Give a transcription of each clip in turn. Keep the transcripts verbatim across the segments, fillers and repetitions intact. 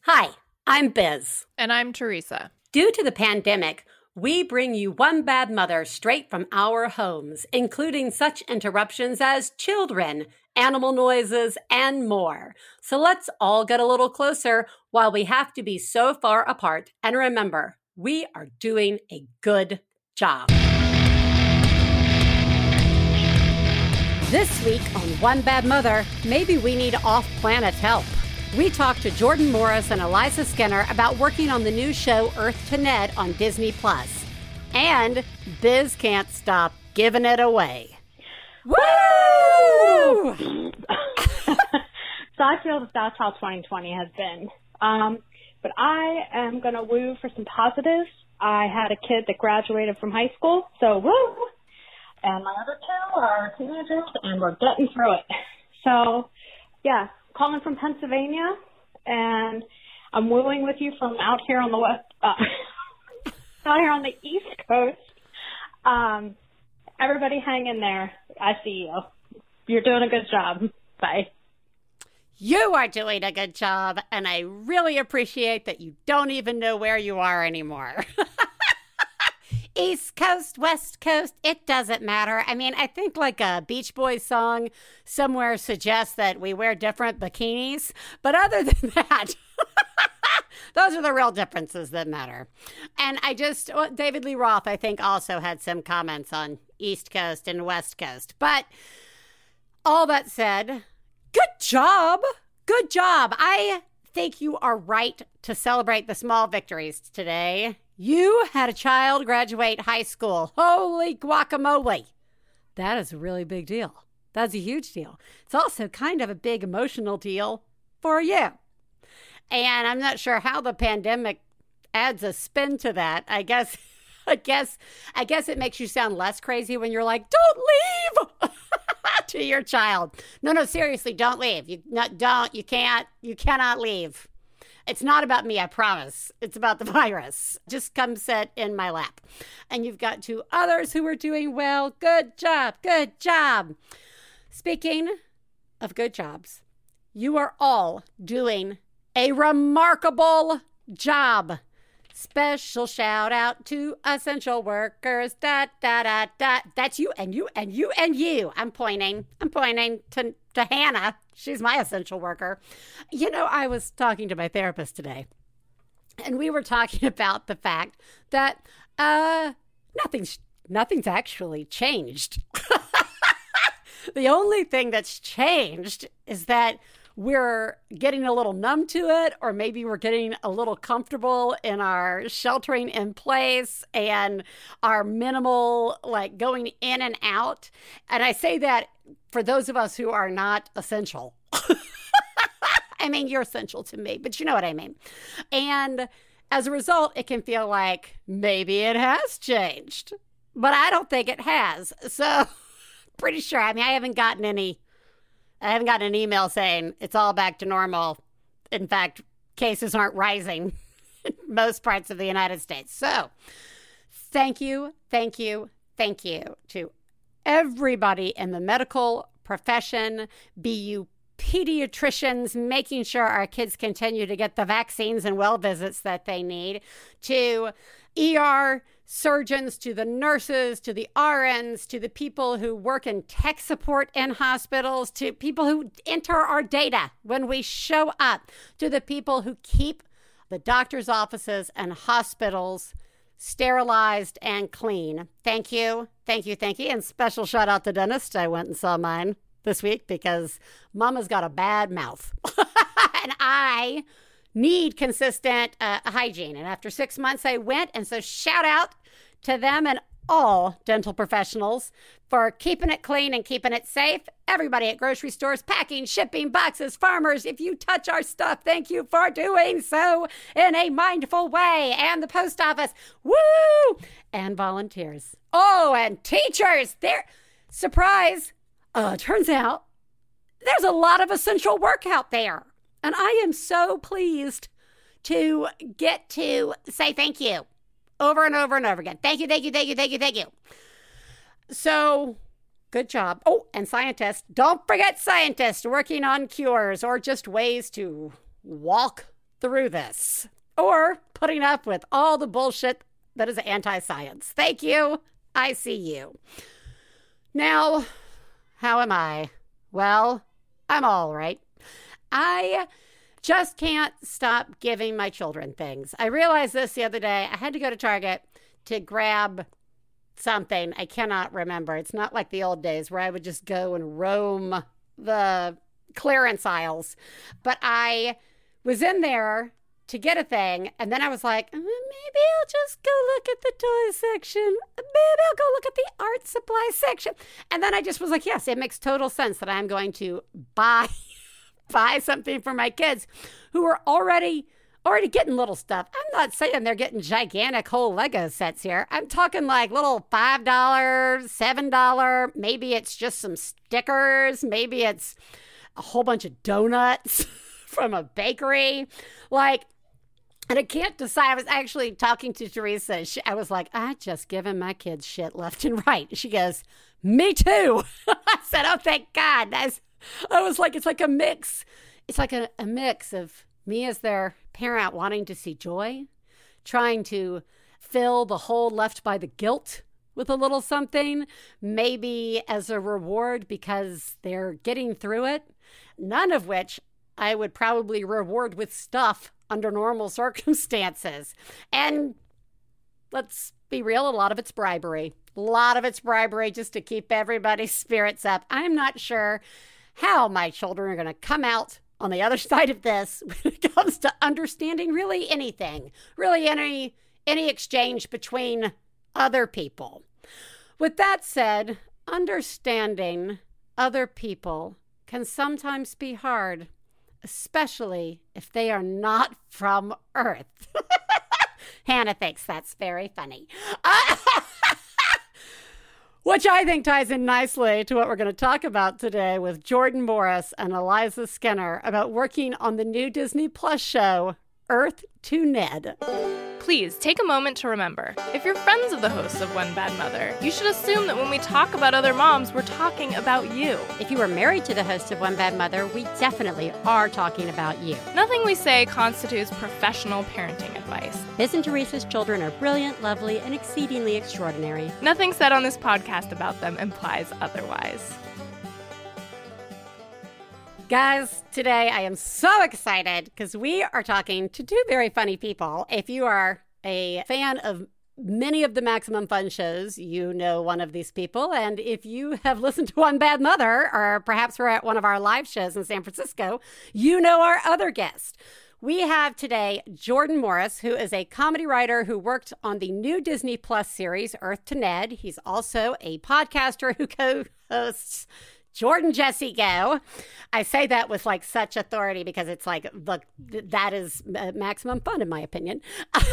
Hi, I'm Biz. And I'm Teresa. Due to the pandemic, we bring you One Bad Mother straight from our homes, including such interruptions as children, animal noises, and more. So let's all get a little closer while we have to be so far apart. And remember, we are doing a good job. This week on One Bad Mother, maybe we need off-planet help. We talked to Jordan Morris and Eliza Skinner about working on the new show Earth to Ned on Disney Plus. And Biz can't stop giving it away. Woo! So I feel that that's how twenty twenty has been. Um, but I am going to woo for some positives. I had a kid that graduated from high school, so woo! And my other two are teenagers, and we're getting through it. So, yeah. Calling from Pennsylvania, and I'm wooing with you from out here on the west, uh, out here on the East Coast. Um, everybody hang in there. I see you. You're doing a good job. Bye. You are doing a good job, and I really appreciate that you don't even know where you are anymore. East Coast, West Coast, it doesn't matter. I mean, I think like a Beach Boys song somewhere suggests that we wear different bikinis. But other than that, those are the real differences that matter. And I just, well, David Lee Roth, I think, also had some comments on East Coast and West Coast. But all that said, good job. Good job. I think you are right to celebrate the small victories today. You had a child graduate high school. Holy guacamole. That is a really big deal. That's a huge deal. It's also kind of a big emotional deal for you. And I'm not sure how the pandemic adds a spin to that. I guess, I guess, I guess it makes you sound less crazy when you're like, don't leave to your child. No, no, seriously, don't leave. You not, don't, you can't, you cannot leave. It's not about me, I promise. It's about the virus. Just come sit in my lap. And you've got two others who are doing well. Good job. Good job. Speaking of good jobs, you are all doing a remarkable job. Special shout out to essential workers. Da, da, da, da. That's you and you and you and you. I'm pointing. I'm pointing to, to Hannah. She's my essential worker. You know, I was talking to my therapist today, and we were talking about the fact that uh, nothing's nothing's actually changed. The only thing that's changed is that we're getting a little numb to it, or maybe we're getting a little comfortable in our sheltering in place and our minimal, like, going in and out. And I say that for those of us who are not essential. I mean, you're essential to me, but you know what I mean. And as a result, it can feel like maybe it has changed, but I don't think it has. So pretty sure. I mean, I haven't gotten any I haven't gotten an email saying it's all back to normal. In fact, cases aren't rising in most parts of the United States. So thank you, thank you, thank you to everybody in the medical profession, be you pediatricians, making sure our kids continue to get the vaccines and well visits that they need, to E R surgeons, to the nurses, to the R Ns, to the people who work in tech support in hospitals, to people who enter our data when we show up, to the people who keep the doctor's offices and hospitals sterilized and clean. Thank you, thank you, thank you. And special shout out to dentist. I went and saw mine this week because Mama's got a bad mouth. And I need consistent uh, hygiene. And after six months, I went. And so shout out to them and all dental professionals for keeping it clean and keeping it safe. Everybody at grocery stores, packing, shipping, boxes, farmers, if you touch our stuff, thank you for doing so in a mindful way. And the post office, woo! And volunteers. Oh, and teachers. They're, surprise, uh, turns out there's a lot of essential work out there. And I am so pleased to get to say thank you over and over and over again. Thank you, thank you, thank you, thank you, thank you. So, good job. Oh, and scientists. Don't forget scientists working on cures or just ways to walk through this or putting up with all the bullshit that is anti-science. Thank you. I see you. Now, how am I? Well, I'm all right. I just can't stop giving my children things. I realized this the other day. I had to go to Target to grab something. I cannot remember. It's not like the old days where I would just go and roam the clearance aisles. But I was in there to get a thing, and then I was like, maybe I'll just go look at the toy section. Maybe I'll go look at the art supply section. And then I just was like, yes, it makes total sense that I'm going to buy buy something for my kids who are already already getting little stuff. I'm not saying they're getting gigantic whole Lego sets here. I'm talking like little five dollars, seven dollars. Maybe it's just some stickers. Maybe it's a whole bunch of donuts from a bakery. Like, and I can't decide. I was actually talking to Teresa. She, I was like, I just given my kids shit left and right. She goes, me too. I said, oh, thank God. That's, I was like, it's like a mix. It's like a, a mix of me as their parent wanting to see joy, trying to fill the hole left by the guilt with a little something, maybe as a reward because they're getting through it, none of which I would probably reward with stuff under normal circumstances. And let's be real, a lot of it's bribery. A lot of it's bribery just to keep everybody's spirits up. I'm not sure how my children are going to come out on the other side of this when it comes to understanding really anything, really any any exchange between other people. With that said, understanding other people can sometimes be hard, especially if they are not from Earth. Hannah thinks that's very funny. Uh, which I think ties in nicely to what we're going to talk about today with Jordan Morris and Eliza Skinner about working on the new Disney Plus show, Earth to Ned. Please take a moment to remember, if you're friends of the hosts of One Bad Mother, you should assume that when we talk about other moms, we're talking about you. If you are married to the host of One Bad Mother, we definitely are talking about you. Nothing we say constitutes professional parenting advice. Biz and Teresa's children are brilliant, lovely, and exceedingly extraordinary. Nothing said on this podcast about them implies otherwise. Guys, today I am so excited because we are talking to two very funny people. If you are a fan of many of the Maximum Fun shows, you know one of these people. And if you have listened to One Bad Mother, or perhaps we're at one of our live shows in San Francisco, you know our other guest. We have today Jordan Morris, who is a comedy writer who worked on the new Disney Plus series, Earth to Ned. He's also a podcaster who co-hosts Jordan Jesse Go. I say that with like such authority because it's like, look, that is maximum fun in my opinion.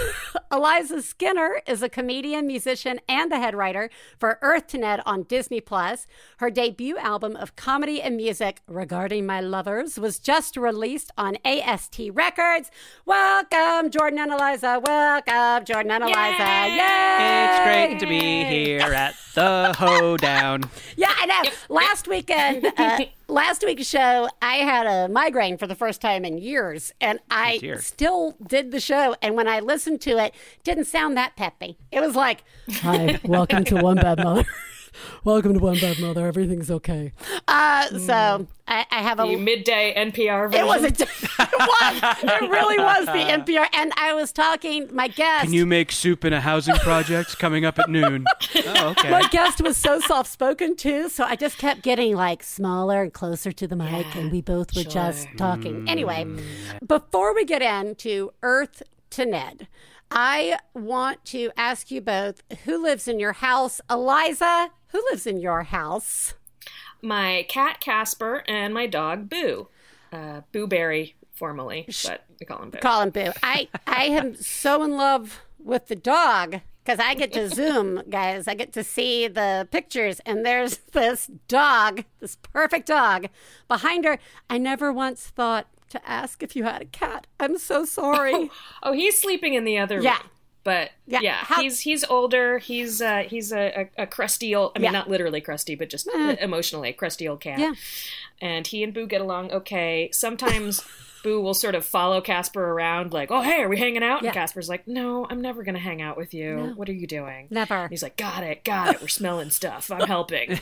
Eliza Skinner is a comedian, musician, and the head writer for Earth to Ned on Disney Plus. Her debut album of comedy and music, Regarding My Lovers, was just released on A S T Records. Welcome, Jordan and Eliza. Welcome, Jordan and Eliza. Yay! Yay! It's great to be here at the Hoedown. Yeah, I know. Last weekend, uh, last week's show, I had a migraine for the first time in years, and I oh still did the show. And when I listened to it, it didn't sound that peppy. It was like, "Hi, welcome to One Bad Mother. Welcome to One Bad Mother. Everything's okay." Uh, so I, I have a the midday N P R version. It was a. It was. It really was the N P R. And I was talking. My guest. Can you make soup in a housing project coming up at noon? Oh, okay. My guest was so soft spoken too, so I just kept getting like smaller and closer to the mic, yeah, and we both were sure. just talking. Mm. Anyway, before we get into Earth to Ned, I want to ask you both who lives in your house. Eliza, who lives in your house? My cat Casper and my dog Boo. Uh, Boo Berry, formerly, but we call him Boo. Call him Boo. I, I am so in love with the dog because I get to Zoom, guys. I get to see the pictures, and there's this dog, this perfect dog behind her. I never once thought to ask if you had a cat. I'm so sorry. Oh, oh he's sleeping in the other yeah. room. But Yeah, yeah, how- he's he's older. He's uh, he's a, a, a crusty old. I mean, Yeah. not literally crusty, but just Eh. emotionally a crusty old cat. Yeah. And he and Boo get along okay. Sometimes Boo will sort of follow Casper around, like, "Oh, hey, are we hanging out?" Yeah. And Casper's like, "No, I'm never gonna hang out with you. No. What are you doing?" Never. And he's like, "Got it, got it. We're smelling stuff. I'm helping."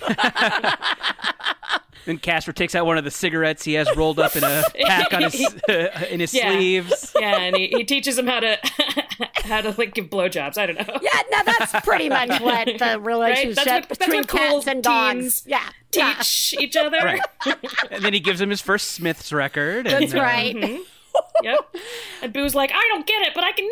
Then Casper takes out one of the cigarettes he has rolled up in a pack on his uh, in his Yeah. sleeves. Yeah, and he, he teaches him how to how to like give blowjobs. I don't know. Yeah, no, that's pretty much what the relationship what- that's between what cool cats and dogs. teens Yeah, yeah, Teach each other. Right. And then he gives him his first Smiths record. And, that's uh, right. Yep. And Boo's like, "I don't get it, but I can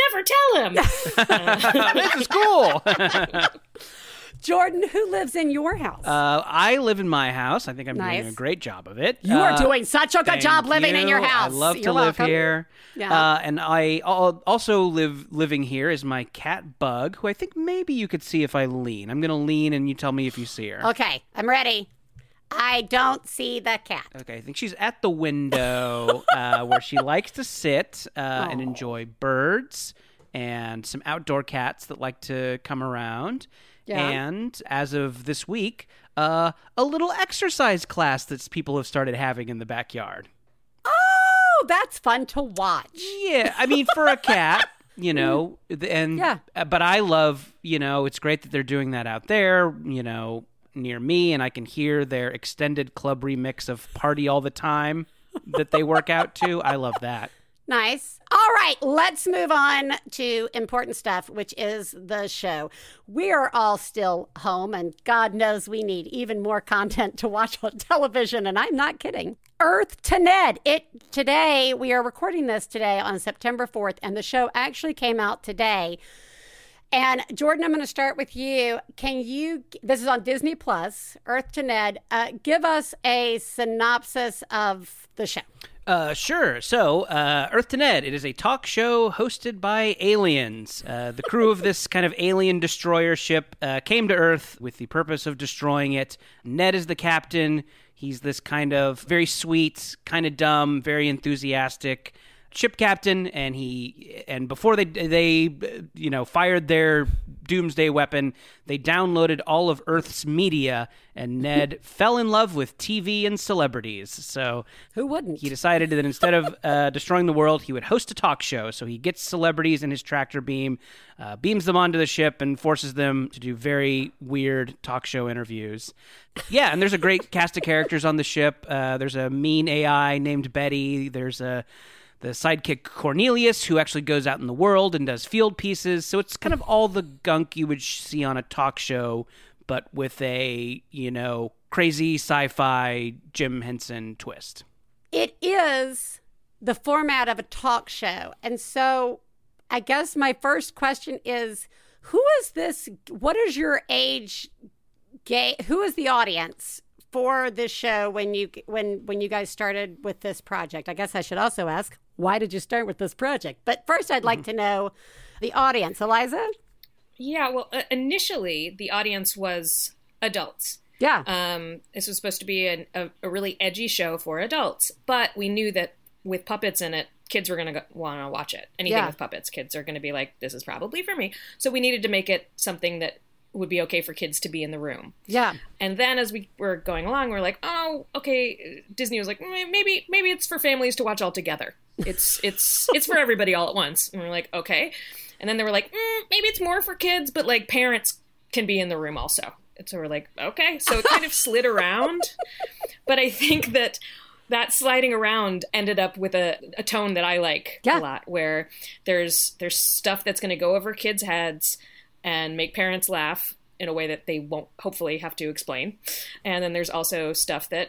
never tell him." This is cool. Jordan, who lives in your house? Uh, I live in my house. I think I'm Nice. doing a great job of it. you are Uh, doing such a good Thank job living in your you. house. I love You're to live welcome. here. Yeah. Uh, and I al- also live living here is my cat Bug, who I think maybe you could see if I lean. I'm going to lean and you tell me if you see her. Okay, I'm ready. I don't see the cat. Okay, I think she's at the window uh, where she likes to sit uh, and enjoy birds and some outdoor cats that like to come around. Yeah. And as of this week, uh, a little exercise class that people have started having in the backyard. Oh, that's fun to watch. Yeah, I mean, for a cat, you know, th- and Yeah. uh, but I love, you know, it's great that they're doing that out there, you know, near me, and I can hear their extended club remix of "Party All the Time" that they work out to. I love that. Nice. All right, let's move on to important stuff, which is the show. We are all still home, and God knows we need even more content to watch on television, and I'm not kidding. Earth to Ned. It today, we are recording this today on September fourth, and the show actually came out today. And Jordan, I'm going to start with you. Can you, this is on Disney Plus, Earth to Ned, uh, give us a synopsis of the show? Uh, sure. So, uh, Earth to Ned, it is a talk show hosted by aliens. Uh, the crew of this kind of alien destroyer ship uh, came to Earth with the purpose of destroying it. Ned is the captain. He's this kind of very sweet, kind of dumb, very enthusiastic ship captain, and he and before they they you know fired their doomsday weapon, they downloaded all of Earth's media, and Ned fell in love with T V and celebrities. So Who wouldn't? he decided that instead of uh, destroying the world, he would host a talk show. So he gets celebrities in his tractor beam, uh, beams them onto the ship, and forces them to do very weird talk show interviews. Yeah, and there's a great cast of characters on the ship. Uh, there's a mean A I named Betty. There's a the sidekick Cornelius, who actually goes out in the world and does field pieces. So it's kind of all the gunk you would sh- see on a talk show, but with a, you know, crazy sci-fi Jim Henson twist. It is the format of a talk show. And so I guess my first question is, who is this? What is your age? Gay? Who is the audience for this show when you when when you guys started with this project? I guess I should also ask, why did you start with this project? But first, I'd like to know the audience. Eliza? Yeah, well, uh, initially the audience was adults. Yeah. Um, this was supposed to be an, a, a really edgy show for adults, but we knew that with puppets in it, kids were going to want to watch it. Anything Yeah. with puppets, kids are going to be like, this is probably for me. So we needed to make it something that would be okay for kids to be in the room. Yeah. And then as we were going along, we we're like, oh, okay. Disney was like, "Mm, maybe maybe it's for families to watch all together. It's it's it's for everybody all at once. And we're like, okay. And then they were like, mm, maybe it's more for kids, but like parents can be in the room also. And so we're like, okay. So it kind of slid around. But I think that that sliding around ended up with a, a tone that I like Yeah. a lot, where there's there's stuff that's going to go over kids' heads and make parents laugh in a way that they won't hopefully have to explain. And then there's also stuff that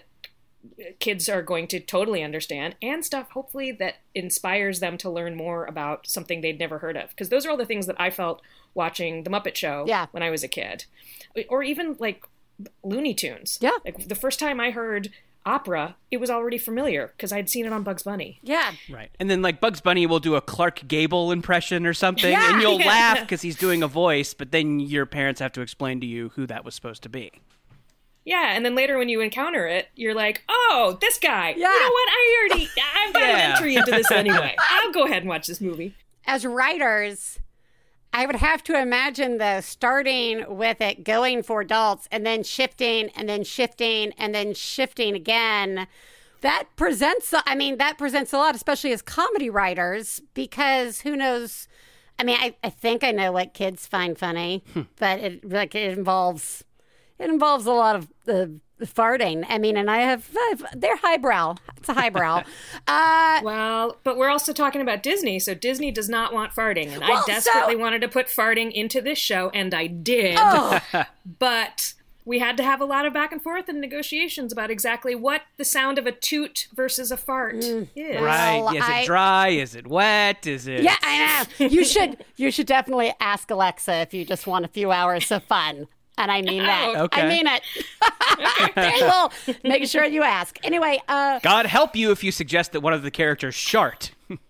kids are going to totally understand, and stuff hopefully that inspires them to learn more about something they'd never heard of. Because those are all the things that I felt watching The Muppet Show Yeah. when I was a kid. Or even like Looney Tunes. Yeah. Like the first time I heard opera, it was already familiar because I'd seen it on Bugs Bunny. Yeah. Right. And then like Bugs Bunny will do a Clark Gable impression or something, Yeah. and you'll Yeah. laugh because he's doing a voice, but then your parents have to explain to you who that was supposed to be. Yeah, and then later when you encounter it, you're like, oh, this guy. Yeah. You know what? I already, I've got Yeah. an entry into this anyway. I'll go ahead and watch this movie. As writers, I would have to imagine, though, starting with it, going for adults, and then shifting, and then shifting, and then shifting again. That presents, I mean, that presents a lot, especially as comedy writers, because who knows? I mean, I, I think I know what kids find funny, but it like it involves it involves a lot of uh, farting. I mean, and I have, I've, they're highbrow. It's a highbrow. uh, well, but we're also talking about Disney, so Disney does not want farting, and well, I desperately so, wanted to put farting into this show, and I did. Oh. But we had to have a lot of back and forth and negotiations about exactly what the sound of a toot versus a fart mm. is. Right? Well, is I, it dry? Is it wet? Is it? Yeah, I know. You should. You should definitely ask Alexa if you just want a few hours of fun. And I mean that. Oh, okay. I mean it. Okay, well, make sure you ask. Anyway. Uh, God help you if you suggest that one of the characters shart.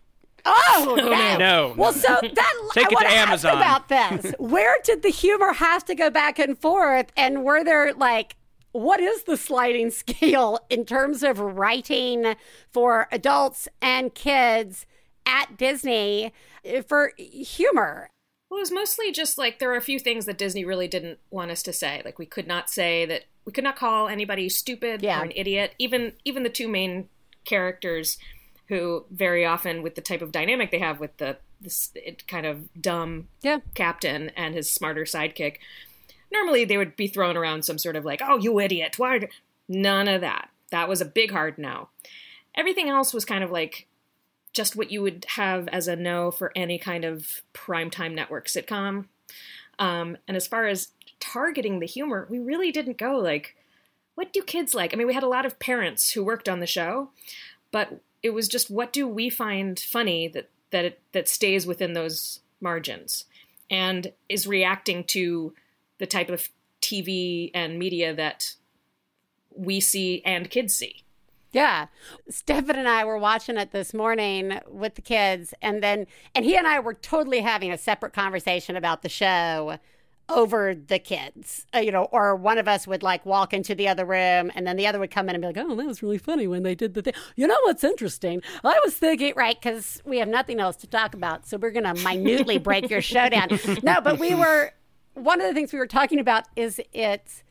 Oh, no. No. no well, no. so that Take I it want to to Amazon. ask about this. Where did the humor have to go back and forth? And were there, like, what is the sliding scale in terms of writing for adults and kids at Disney for humor? Well, it was mostly just like there were a few things that Disney really didn't want us to say. Like we could not say that we could not call anybody stupid yeah. or an idiot. Even even the two main characters, who very often with the type of dynamic they have with the this kind of dumb yeah. captain and his smarter sidekick, normally they would be thrown around some sort of like, "Oh, you idiot!" Why? None of that. That was a big hard no. Everything else was kind of like just what you would have as a no for any kind of primetime network sitcom. Um, and as far as targeting the humor, we really didn't go like, what do kids like? I mean, we had a lot of parents who worked on the show, but it was just, what do we find funny that that it, that stays within those margins and is reacting to the type of T V and media that we see and kids see. Yeah. Stefan and I were watching it this morning with the kids, and then, and he and I were totally having a separate conversation about the show over the kids, uh, you know, or one of us would like walk into the other room and then the other would come in and be like, oh, that was really funny when they did the thing. You know what's interesting? I was thinking, right, because we have nothing else to talk about, so we're going to minutely break your show down. No, but we were, one of the things we were talking about is it's,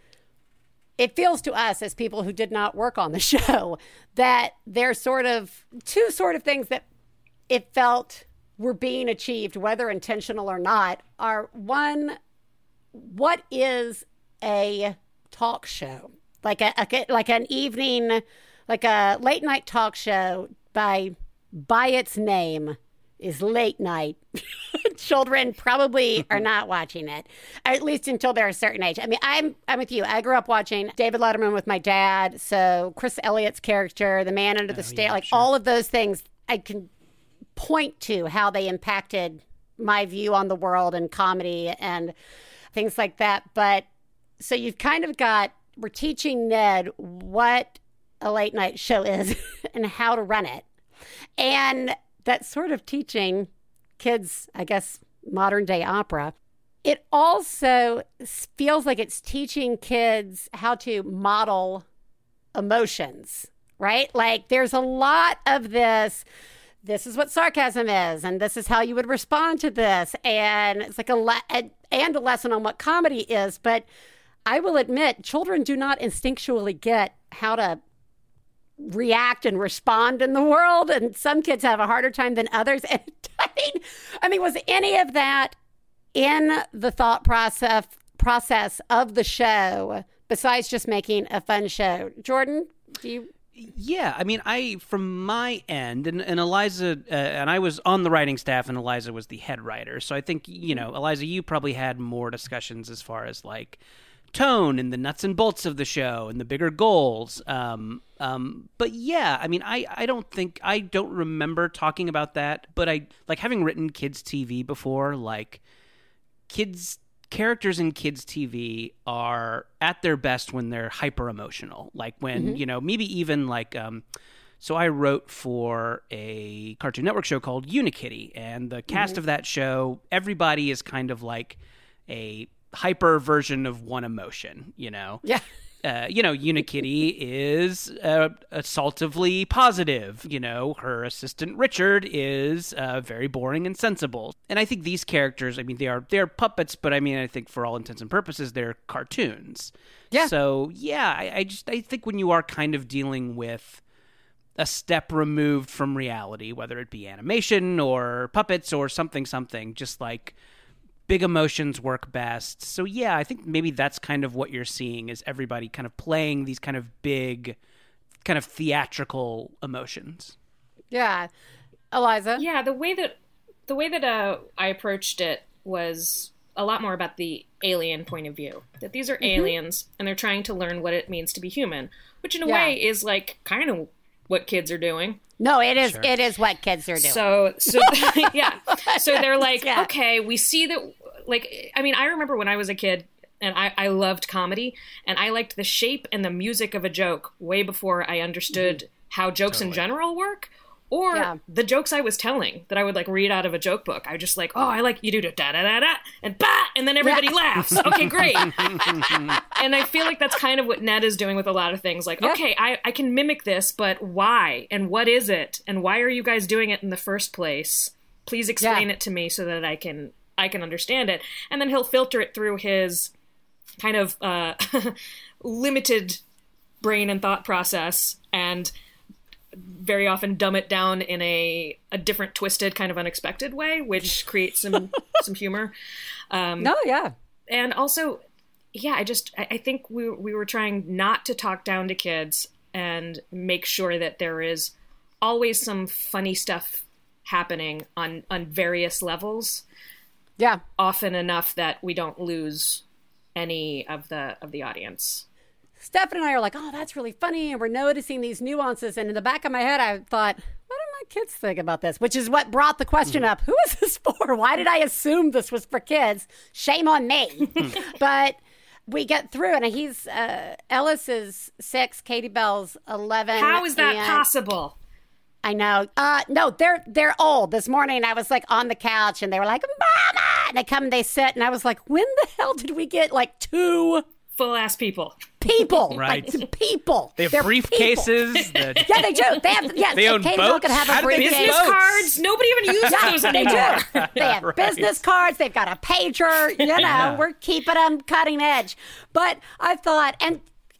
it feels to us as people who did not work on the show that there's sort of two sort of things that it felt were being achieved, whether intentional or not, are one, what is a talk show? Like a, a like an evening, like a late night talk show by by its name is late night. Children probably are not watching it, at least until they're a certain age. I mean, I'm I'm with you. I grew up watching David Letterman with my dad. So Chris Elliott's character, The Man Under the oh, Stairs, yeah, like sure. all of those things, I can point to how they impacted my view on the world and comedy and things like that. But so you've kind of got, we're teaching Ned what a late night show is and how to run it. And that sort of teaching kids, I guess, modern day opera, it also feels like it's teaching kids how to model emotions, right? Like there's a lot of this, this is what sarcasm is, and this is how you would respond to this. And it's like a, le- a and a lesson on what comedy is. But I will admit, children do not instinctually get how to react and respond in the world, and some kids have a harder time than others. And I mean, I mean, was any of that in the thought process process of the show besides just making a fun show? Jordan, do you? Yeah, I mean, I from my end, and, and Eliza, uh, and I was on the writing staff, and Eliza was the head writer. So I think, you know, Eliza, you probably had more discussions as far as like tone and the nuts and bolts of the show and the bigger goals. Um, um, but yeah, I mean, I, I don't think, I don't remember talking about that, but I, like having written kids T V before, like kids, characters in kids T V are at their best when they're hyper emotional. Like when, mm-hmm. you know, maybe even like, um, so I wrote for a Cartoon Network show called Unikitty, and the cast mm-hmm. of that show, everybody is kind of like a hyper version of one emotion, you know? Yeah. uh, you know, Unikitty is uh, assaultively positive. You know, her assistant Richard is uh, very boring and sensible. And I think these characters, I mean, they are they're puppets, but I mean, I think for all intents and purposes, they're cartoons. Yeah. So yeah, I, I just I think when you are kind of dealing with a step removed from reality, whether it be animation or puppets or something, something, just like big emotions work best. So yeah, I think maybe that's kind of what you're seeing is everybody kind of playing these kind of big, kind of theatrical emotions. Yeah. Eliza? Yeah, the way that the way that uh, I approached it was a lot more about the alien point of view. That these are mm-hmm. aliens, and they're trying to learn what it means to be human, which in a yeah. way is like kind of what kids are doing. No, it is. Sure. It is what kids are doing. So, so yeah. So they're like, yeah. okay, we see that. Like, I mean, I remember when I was a kid, and I, I loved comedy, and I liked the shape and the music of a joke way before I understood mm-hmm. how jokes totally. in general work, or yeah. the jokes I was telling that I would like read out of a joke book. I was just like, oh, I like you do da da da da and bah, and then everybody yeah. laughs. Okay, great. And I feel like that's kind of what Ned is doing with a lot of things. Like, yeah. okay, I, I can mimic this, but why? And what is it? And why are you guys doing it in the first place? Please explain yeah. it to me so that I can I can understand it. And then he'll filter it through his kind of uh, limited brain and thought process, and very often dumb it down in a, a different, twisted, kind of unexpected way, which creates some some humor. Um, no, yeah. And also, yeah, I just, I, I think we we were trying not to talk down to kids and make sure that there is always some funny stuff happening on, on various levels. Yeah. Often enough that we don't lose any of the of the audience. Steph and I are like, oh, that's really funny, and we're noticing these nuances. And in the back of my head, I thought, what do my kids think about this? Which is what brought the question mm. up. Who is this for? Why did I assume this was for kids? Shame on me. But we get through, and he's, uh, Ellis is six, Katie Bell's eleven. How is that possible? I know. Uh, no, they're they're old. This morning, I was like on the couch, and they were like, Mama! And they come, they sit, and I was like, when the hell did we get like two full-ass people? People, right? Like, people. They have They're briefcases. That... Yeah, they do. They have. Yes, they own Katie boats. Bell could have How a briefcase. Business cards. Nobody even uses yeah, those they anymore. do. They have right. business cards. They've got a pager. You know, yeah. we're keeping them cutting edge. But I thought, and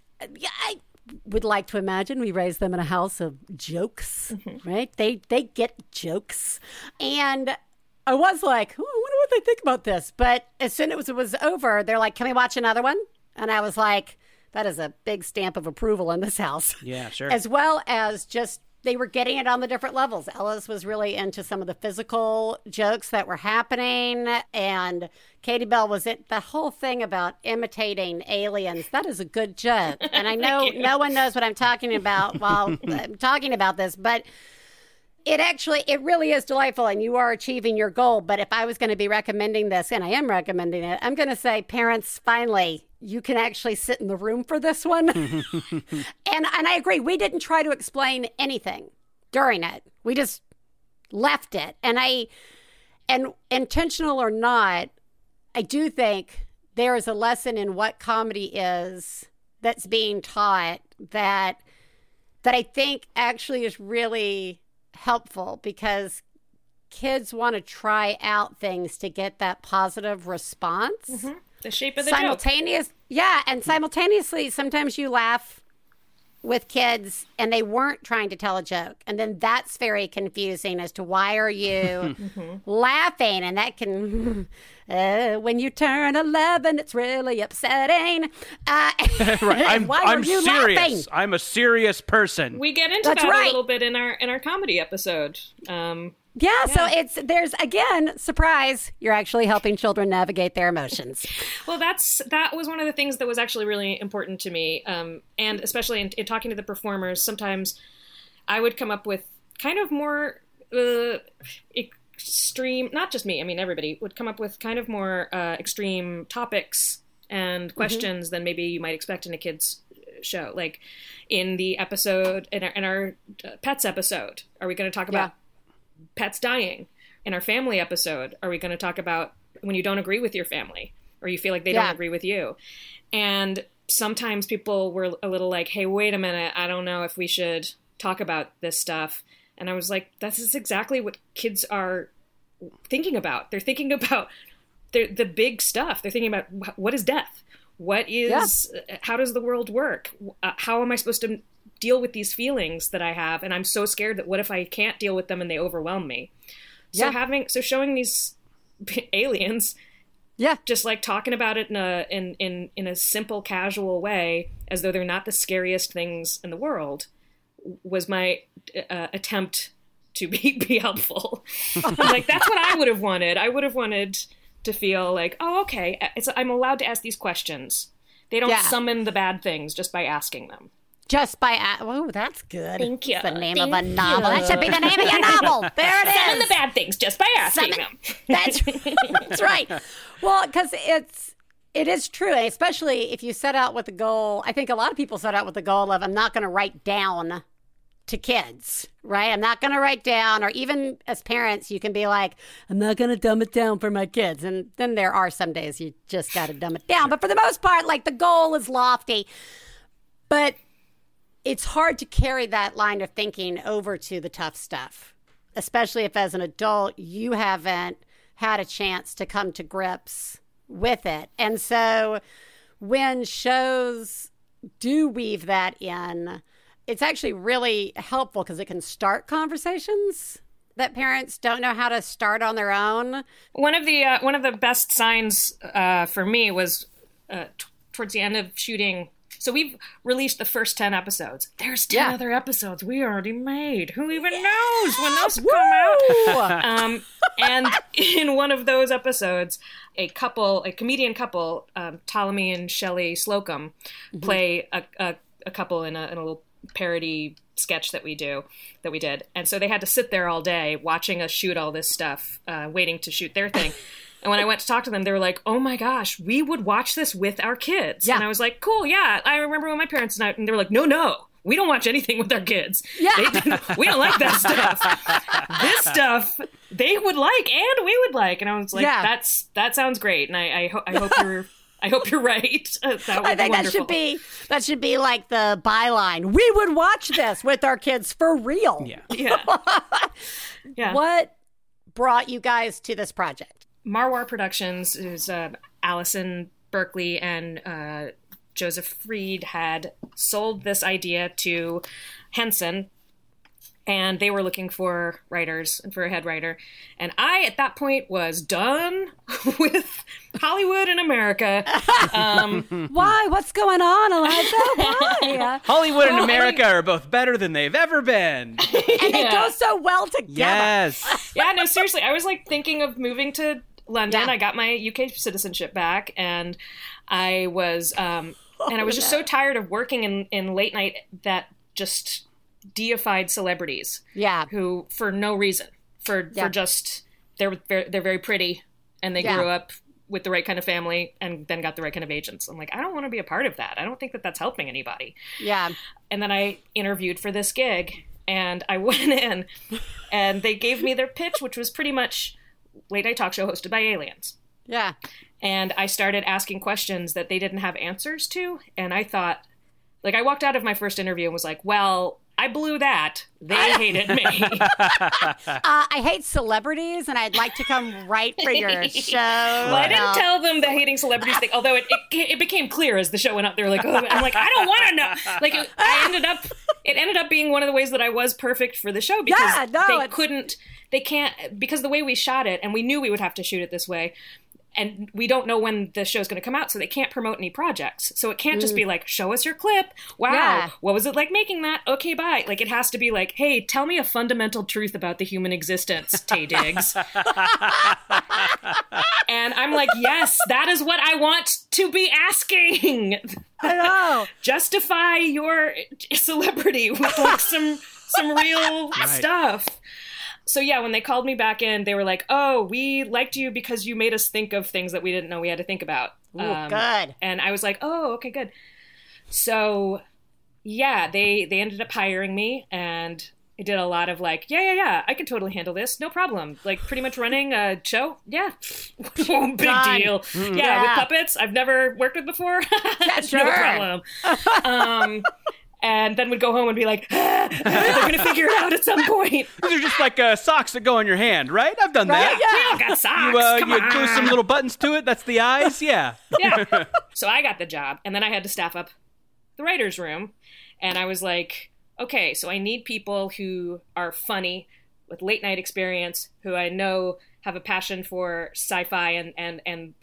I would like to imagine we raised them in a house of jokes, mm-hmm. right? They they get jokes, and I was like, oh, I wonder what they think about this. But as soon as it was over, they're like, can we watch another one? And I was like, that is a big stamp of approval in this house. Yeah, sure. As well as just they were getting it on the different levels. Ellis was really into some of the physical jokes that were happening. And Katie Bell was it. The whole thing about imitating aliens, that is a good joke. And I know no one knows what I'm talking about while I'm talking about this, but it actually, it really is delightful, and you are achieving your goal. But if I was going to be recommending this, and I am recommending it, I'm going to say, parents, finally, you can actually sit in the room for this one. and and I agree. We didn't try to explain anything during it. We just left it. And I, and intentional or not, I do think there is a lesson in what comedy is that's being taught that that I think actually is really helpful, because kids want to try out things to get that positive response. Mm-hmm. The shape of the Simultaneous, joke. Yeah, and simultaneously, sometimes you laugh with kids and they weren't trying to tell a joke. And then that's very confusing as to why are you mm-hmm. laughing? And that can, uh, when you turn eleven, it's really upsetting. Uh, right. I'm, why I'm are you serious. laughing? I'm a serious person. We get into that's that right. a little bit in our in our comedy episode. Um, yeah, yeah, so it's there's again, surprise, you're actually helping children navigate their emotions. Well, that's that was one of the things that was actually really important to me, um, and especially in, in talking to the performers. Sometimes I would come up with kind of more uh, extreme, not just me, I mean everybody would come up with kind of more uh, extreme topics and questions mm-hmm. than maybe you might expect in a kid's show. Like in the episode, in our, in our pets episode, are we going to talk about yeah. pets dying? In our family episode, are we going to talk about when you don't agree with your family or you feel like they yeah. don't agree with you? And sometimes people were a little like, hey, wait a minute, I don't know if we should talk about this stuff. And I was like, this is exactly what kids are thinking about. They're thinking about the, the big stuff. They're thinking about what is death? What is, yeah. how does the world work? Uh, how am I supposed to deal with these feelings that I have? And I'm so scared that what if I can't deal with them and they overwhelm me? So yeah. having, so showing these aliens, yeah, just like talking about it in a, in, in, in a simple, casual way, as though they're not the scariest things in the world, was my uh, attempt to be, be helpful. Like, that's what I would have wanted. I would have wanted to feel like, oh, okay, it's, I'm allowed to ask these questions. They don't yeah. summon the bad things just by asking them. Just by, a- oh, that's good. Thank you. It's the name Thank of a novel. you. That should be the name of your novel. There it is. Summon the bad things just by asking Summon- them. That's, that's right. Well, because it's, it is true, especially if you set out with the goal. I think a lot of people set out with the goal of, I'm not going to write down to kids, right? I'm not going to write down, or even as parents, you can be like, I'm not going to dumb it down for my kids. And then there are some days you just got to dumb it down. But for the most part, like, the goal is lofty. But it's hard to carry that line of thinking over to the tough stuff, especially if as an adult, you haven't had a chance to come to grips with it. And so when shows do weave that in, it's actually really helpful because it can start conversations that parents don't know how to start on their own. One of the uh, one of the best signs uh, for me was uh, t- towards the end of shooting. So we've released the first ten episodes. There's ten Yeah. other episodes we already made. Who even knows when those come out? Um, and in one of those episodes, a couple, a comedian couple, um, Ptolemy and Shelley Slocum, mm-hmm. play a, a, a couple in a, in a little parody sketch that we do, that we did. And so they had to sit there all day watching us shoot all this stuff, uh, waiting to shoot their thing. And when I went to talk to them, they were like, oh my gosh, we would watch this with our kids. Yeah. And I was like, cool, yeah. I remember when my parents and I, and they were like, no, no, we don't watch anything with our kids. Yeah. They, we don't like that stuff. This stuff they would like and we would like. And I was like, Yeah. that's, that sounds great. And I, I, ho- I hope you're, I hope you're right. That would I think be that wonderful. should be that should be like the byline. We would watch this with our kids for real. Yeah. Yeah. Yeah. What brought you guys to this project? Marwar Productions is uh, Allison Berkeley and uh, Joseph Freed had sold this idea to Henson, and they were looking for writers and for a head writer. And I, at that point, was done with Hollywood in America. Um, Why? What's going on, Eliza? Why? Hollywood and Well, I America mean- are both better than they've ever been. And they go so well together. Yes. yeah, no, seriously. I was like thinking of moving to London. Yeah. I got my U K citizenship back, and I was, um, and I was just so tired of working in, in late night that just deified celebrities. Yeah. Who, for no reason, for Yeah. for just they're very, they're very pretty, and they Yeah. grew up with the right kind of family, and then got the right kind of agents. I'm like, I don't want to be a part of that. I don't think that that's helping anybody. Yeah. And then I interviewed for this gig, and I went in, and they gave me their pitch, which was pretty much late night talk show hosted by aliens. Yeah. And I started asking questions that they didn't have answers to. And I thought, like, I walked out of my first interview and was like, well, I blew that. They hated me. Uh, I hate celebrities, and I'd like to come write for your show. Well, I didn't No. tell them the hating celebrities thing, although it, it it became clear as the show went up. They were like, oh, I'm like, I don't want to know. Like, it, I ended up, it ended up being one of the ways that I was perfect for the show, because Yeah, no, they it's- couldn't, they can't, because the way we shot it, and we knew we would have to shoot it this way, and we don't know when the show's going to come out, so they can't promote any projects. So it can't just be like, show us your clip. Wow, Yeah. what was it like making that? Okay, bye. Like, it has to be like, hey, tell me a fundamental truth about the human existence, Taye Diggs. And I'm like, yes, that is what I want to be asking. I know. Justify your celebrity with like some some real stuff. So yeah, when they called me back in, they were like, "Oh, we liked you because you made us think of things that we didn't know we had to think about." Ooh, good. And I was like, "Oh, okay, good." So yeah, they they ended up hiring me, and I did a lot of like, yeah, yeah, yeah, I can totally handle this. No problem. Like pretty much running a show. Yeah. Big Done. deal. Mm. Yeah, Yeah. with puppets I've never worked with before. Sure. No problem. Um, and then would go home and be like, ah, they're going to figure it out at some point. These are just like uh, socks that go on your hand, right? I've done that. Yeah, we all got socks. You, uh, Come you on. glue some little buttons to it. That's the eyes. Yeah. Yeah. So I got the job, and then I had to staff up the writer's room. And I was like, okay, so I need people who are funny with late night experience, who I know have a passion for sci-fi and and and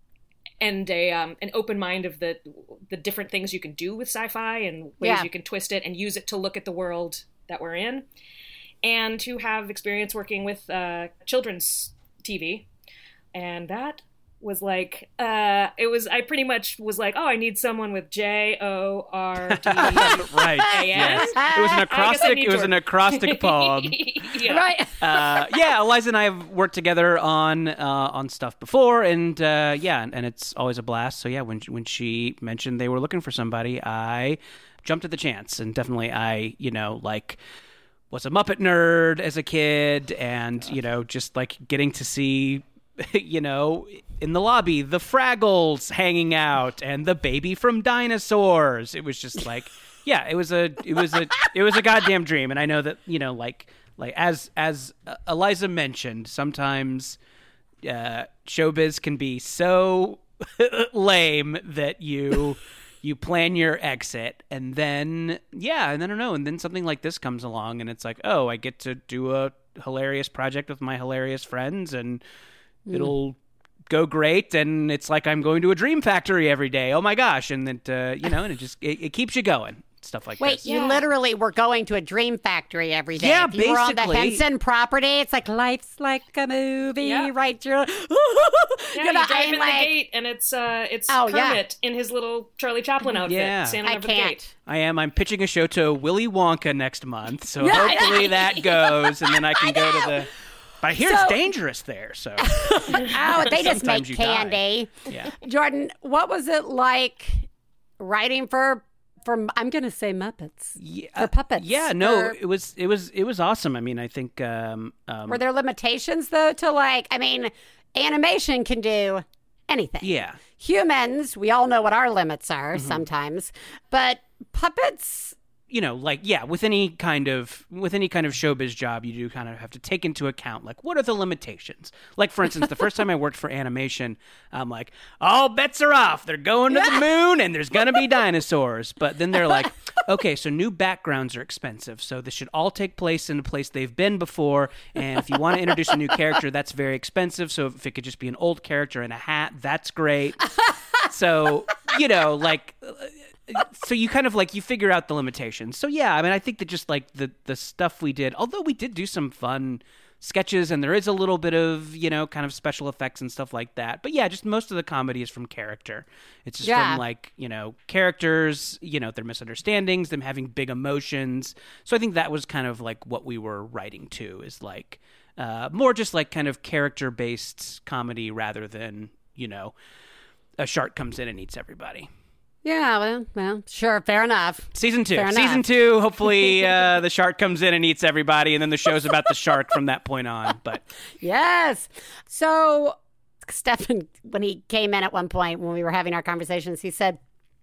and a um, an open mind of the the different things you can do with sci-fi and ways Yeah. you can twist it and use it to look at the world that we're in, and who have experience working with uh, children's T V. And that was like, uh, it was, I pretty much was like, oh, I need someone with J O R D Right. A N. Yes. It was an I acrostic. need It was to- an acrostic poem. Yeah. Right. uh, yeah, Eliza and I have worked together on uh, on stuff before, and uh, yeah, and, and it's always a blast. So yeah, when when she mentioned they were looking for somebody, I jumped at the chance, and definitely I, you know, like was a Muppet nerd as a kid, and you know, just like getting to see, you know, in the lobby the Fraggles hanging out and the baby from Dinosaurs. It was just like, yeah, it was a it was a it was a goddamn dream, and I know that, you know, like. Like as as uh, Eliza mentioned, sometimes uh, showbiz can be so lame that you you plan your exit, and then yeah, and I don't know, and then something like this comes along, and it's like, oh, I get to do a hilarious project with my hilarious friends, and it'll go great, and it's like I'm going to a dream factory every day. Oh my gosh, and then uh, you know, and it just it, it keeps you going. Stuff like Wait, this. you literally were going to a dream factory every day. Yeah, if you were on the basically. Henson property, it's like life's like a movie, Yeah. right? You're, Yeah, you you know, drive I'm in like, the gate, and it's uh, it's Oh, yeah. Kermit in his little Charlie Chaplin outfit, Yeah. standing I over the gate. can't. I am. I'm pitching a show to Willy Wonka next month, so Yeah, I know. hopefully that goes, and then I can go to the. But I hear So- it's dangerous there, so Oh, they just make Sometimes you die. candy. yeah. Jordan, what was it like writing for? For I'm going to say Muppets. Yeah, For puppets, Yeah, no, for- it was it was it was awesome. I mean, I think um, um, Were there limitations though to like? I mean, animation can do anything. yeah. Humans, we all know what our limits are Mm-hmm. sometimes, but puppets. You know, like yeah, with any kind of with any kind of showbiz job, you do kind of have to take into account like what are the limitations. Like for instance, the first time I worked for animation, I'm like, all bets are off. They're going to the moon, and there's gonna be dinosaurs. But then they're like, okay, so new backgrounds are expensive, so this should all take place in a place they've been before. And if you want to introduce a new character, that's very expensive. So if it could just be an old character in a hat, that's great. So you know, like. So you kind of like you figure out the limitations. So yeah, I mean, I think that just like the the stuff we did, although we did do some fun sketches, and there is a little bit of, you know, kind of special effects and stuff like that. But yeah, just most of the comedy is from character. It's just Yeah. from like, you know, characters, you know, their misunderstandings, them having big emotions. So I think that was kind of like what we were writing to, is like uh, more just like kind of character based comedy rather than, you know, a shark comes in and eats everybody. Yeah, well, well, sure, fair enough. Season two. Fair enough. Season two, hopefully uh, the shark comes in and eats everybody, and then the show's about the shark from that point on. But Yes. So, Stefan, when he came in at one point when we were having our conversations, he said,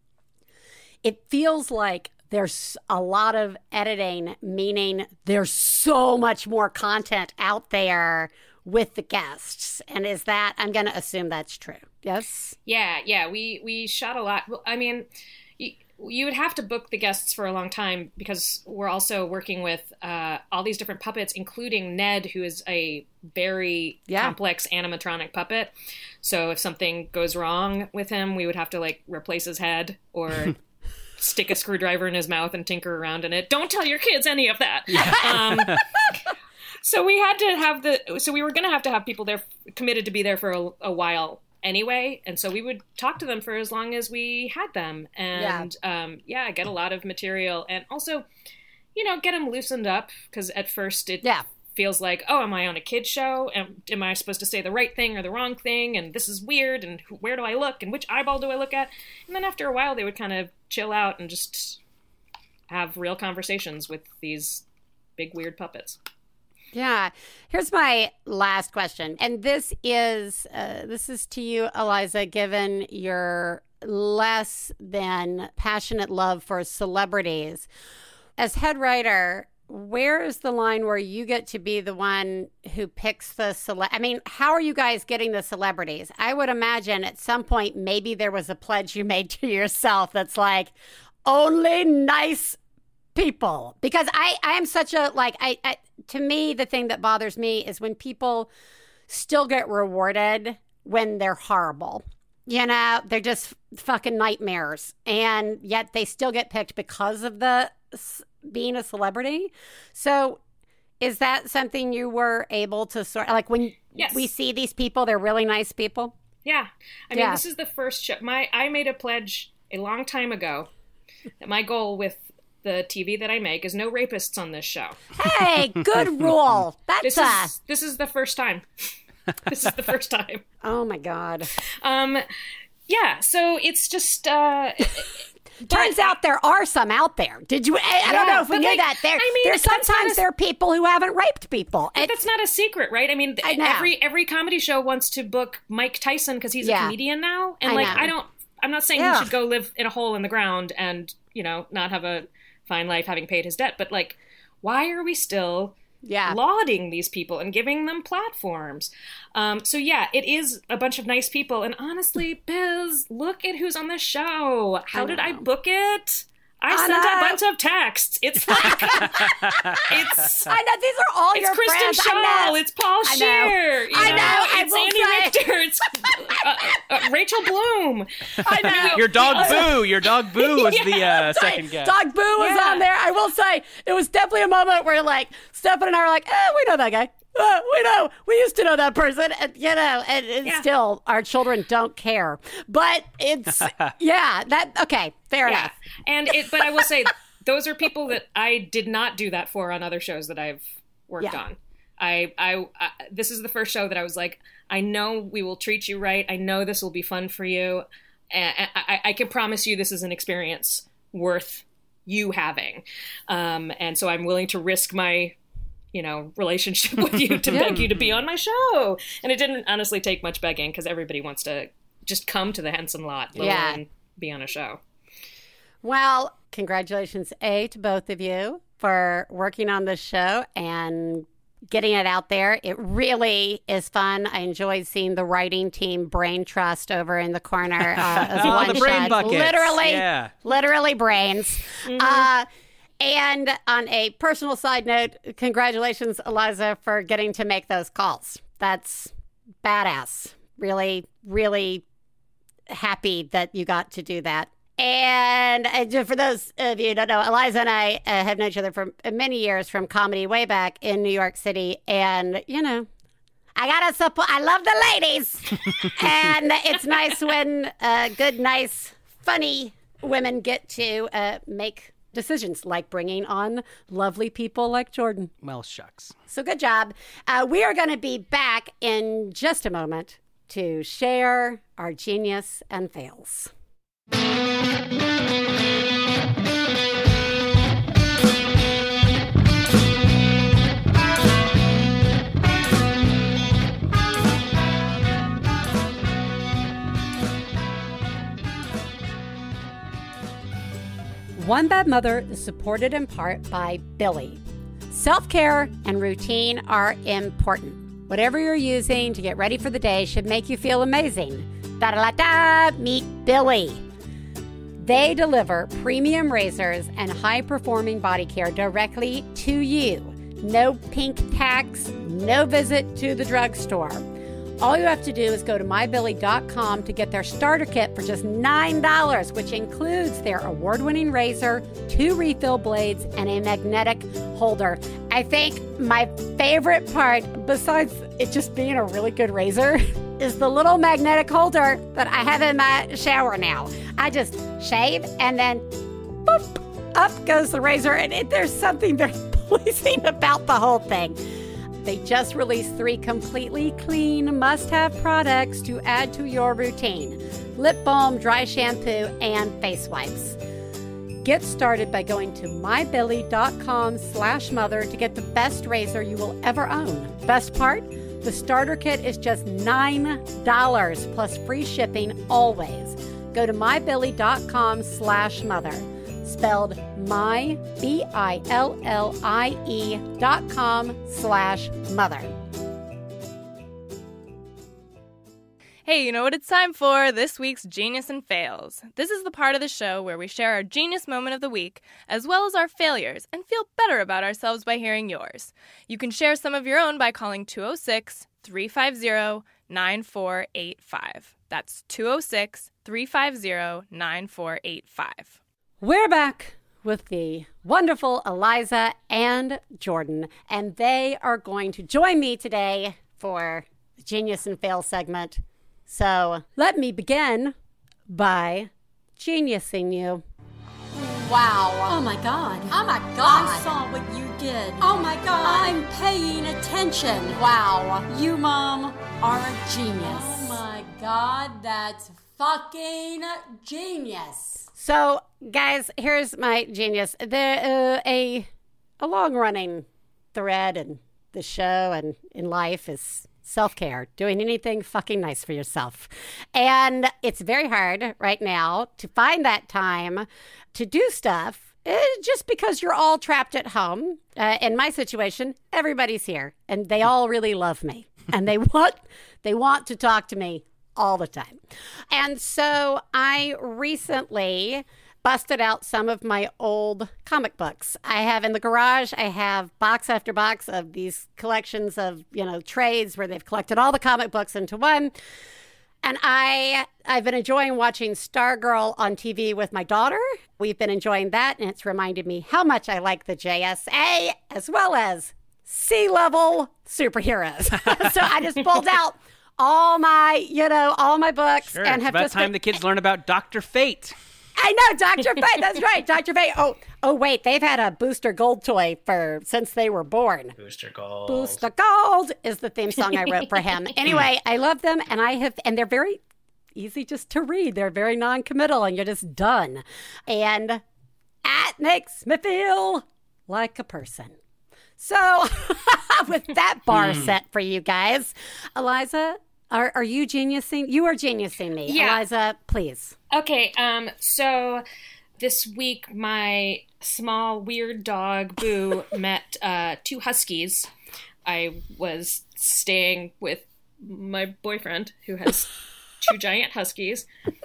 it feels like there's a lot of editing, meaning there's so much more content out there with the guests. And is that, I'm going to assume that's true. Yes? Yeah, yeah, we we shot a lot. Well, I mean, you, you would have to book the guests for a long time because we're also working with uh, all these different puppets, including Ned, who is a very Yeah. complex animatronic puppet. So if something goes wrong with him, we would have to like replace his head or stick a screwdriver in his mouth and tinker around in it. Don't tell your kids any of that. Um, so we had to have the. So we were going to have to have people there committed to be there for a, a while anyway, and so we would talk to them for as long as we had them, and yeah, um, yeah get a lot of material, and also, you know, get them loosened up, because at first it Yeah. feels like, oh, am I on a kid's show? Am, am I supposed to say the right thing or the wrong thing? And this is weird, and where do I look, and which eyeball do I look at? And then after a while, they would kind of chill out and just have real conversations with these big weird puppets. Yeah. Here's my last question. And this is uh, this is to you, Eliza, given your less than passionate love for celebrities. As head writer, where is the line where you get to be the one who picks the cele- I mean, how are you guys getting the celebrities? I would imagine at some point maybe there was a pledge you made to yourself that's like, only nice people. Because I, I am such a, like, I, I to me, the thing that bothers me is when people still get rewarded when they're horrible. You know, they're just fucking nightmares. And yet they still get picked because of the being a celebrity. So is that something you were able to sort like when yes. we see these people, they're really nice people? Yeah. I mean, yeah. this is the first show. My, I made a pledge a long time ago that my goal with the T V that I make is no rapists on this show. Hey, good rule. That's this a... is this is the first time. This is the first time. Oh my God. Um, yeah. So it's just. Uh, Turns but, out there are some out there. Did you? I, I yeah, don't know if we but knew like, that. There, I mean, there's sometimes a, there are people who haven't raped people. But It, that's not a secret, right? I mean, I know. every every comedy show wants to book Mike Tyson because he's Yeah. a comedian now, and I like know. I don't. I'm not saying Ugh. he should go live in a hole in the ground and you know not have a fine life having paid his debt, but like, why are we still? Yeah. lauding these people and giving them platforms. Um, so yeah, it is a bunch of nice people. And honestly, Biz, look at who's on the show. How I did I know. book it? I, I sent know. a bunch of texts. It's like, it's... I know these are all It's your Kristen friends. I Schaal. know. It's Paul I know. Scheer. You I know. I It's will Andy say- Richter. It's uh, uh, Rachel Bloom. I know. Your dog Boo. Your dog Boo was the uh, second guest. Dog Boo was Yeah. on there. I will say it was definitely a moment where like Stefan and I were like, eh, we know that guy. Uh, we know. We used to know that person. And, you know, and, and Yeah. still our children don't care. But it's, yeah, that, okay, fair Yeah, enough. and it. But I will say, those are people that I did not do that for on other shows that I've worked Yeah. on. I, I, I, this is the first show that I was like, I know we will treat you right. I know this will be fun for you. And I, I can promise you this is an experience worth you having. Um, and so I'm willing to risk my, you know, relationship with you to Yeah. beg you to be on my show. And it didn't honestly take much begging because everybody wants to just come to the Henson lot, let Yeah. alone be on a show. Well, congratulations, A, to both of you for working on this show and getting it out there. It really is fun. I enjoyed seeing the writing team brain trust over in the corner uh, as Oh, one the brain shot. buckets. Literally, Yeah. literally brains. Uh, and on a personal side note, congratulations, Eliza, for getting to make those calls. That's badass. Really, really happy that you got to do that. And uh, just for those of you who don't know, Eliza and I uh, have known each other for many years from comedy way back in New York City. And, you know, I got to support, I love the ladies. And it's nice when uh, good, nice, funny women get to uh, make decisions like bringing on lovely people like Jordan. Well, shucks. So good job. Uh, we are going to be back in just a moment to share our genius and fails. One Bad Mother is supported in part by Billy. Self-care and routine are important. Whatever you're using to get ready for the day should make you feel amazing. Da-da-da-da! Meet Billy. They deliver premium razors and high-performing body care directly to you. No pink tax, no visit to the drugstore. All you have to do is go to my billy dot com to get their starter kit for just nine dollars, which includes their award-winning razor, two refill blades, and a magnetic holder. I think my favorite part, besides it just being a really good razor, is the little magnetic holder that I have in my shower now. I just shave and then boop, up goes the razor, and it, there's something very pleasing about the whole thing. They just released three completely clean must-have products to add to your routine: lip balm, dry shampoo, and face wipes. Get started by going to mybilly.com slash mother to get the best razor you will ever own. Best part? The starter kit is just nine dollars plus free shipping always. Go to mybilly.com slash mother. Spelled my, B I L L I E dot com slash mother. Hey, you know what it's time for? This week's Genius and Fails. This is the part of the show where we share our genius moment of the week, as well as our failures, and feel better about ourselves by hearing yours. You can share some of your own by calling two oh six, three five zero, nine four eight five. That's two oh six, three five zero, nine four eight five. We're back with the wonderful Eliza and Jordan, and they are going to join me today for the Genius and Fail segment. So let me begin by geniusing you. Wow. Oh my God. Oh my God. I saw what you did. Oh my God. I'm paying attention. Wow. You, Mom, are a genius. Oh my God, that's fucking genius. So, guys, here's my genius. There uh, a a long-running thread in the show and in life is self-care, doing anything fucking nice for yourself. And it's very hard right now to find that time to do stuff uh, just because you're all trapped at home. Uh, in my situation, everybody's here and they all really love me and they want they want to talk to me all the time. And so I recently busted out some of my old comic books. I have in the garage, I have box after box of these collections of, you know, trades where they've collected all the comic books into one. And I, I've been enjoying watching Stargirl on T V with my daughter. We've been enjoying that, and it's reminded me how much I like the J S A as well as sea-level superheroes. So I just pulled out all my, you know, all my books. Sure, and it's have about just time been, the kids learn about Doctor Fate. I know, Doctor Fate. That's right, Doctor Fate. Oh, oh, wait, they've had a Booster Gold toy for since they were born. Booster Gold. Booster Gold is the theme song I wrote for him. Anyway, I love them, and I have, and they're very easy just to read. They're very non-committal, and you're just done. And that makes me feel like a person. So, with that bar set for you guys, Eliza, are are you geniusing? You are geniusing me, Yeah. Eliza. Please. Okay, um, so this week my small weird dog Boo met uh, two huskies. I was staying with my boyfriend who has two giant huskies,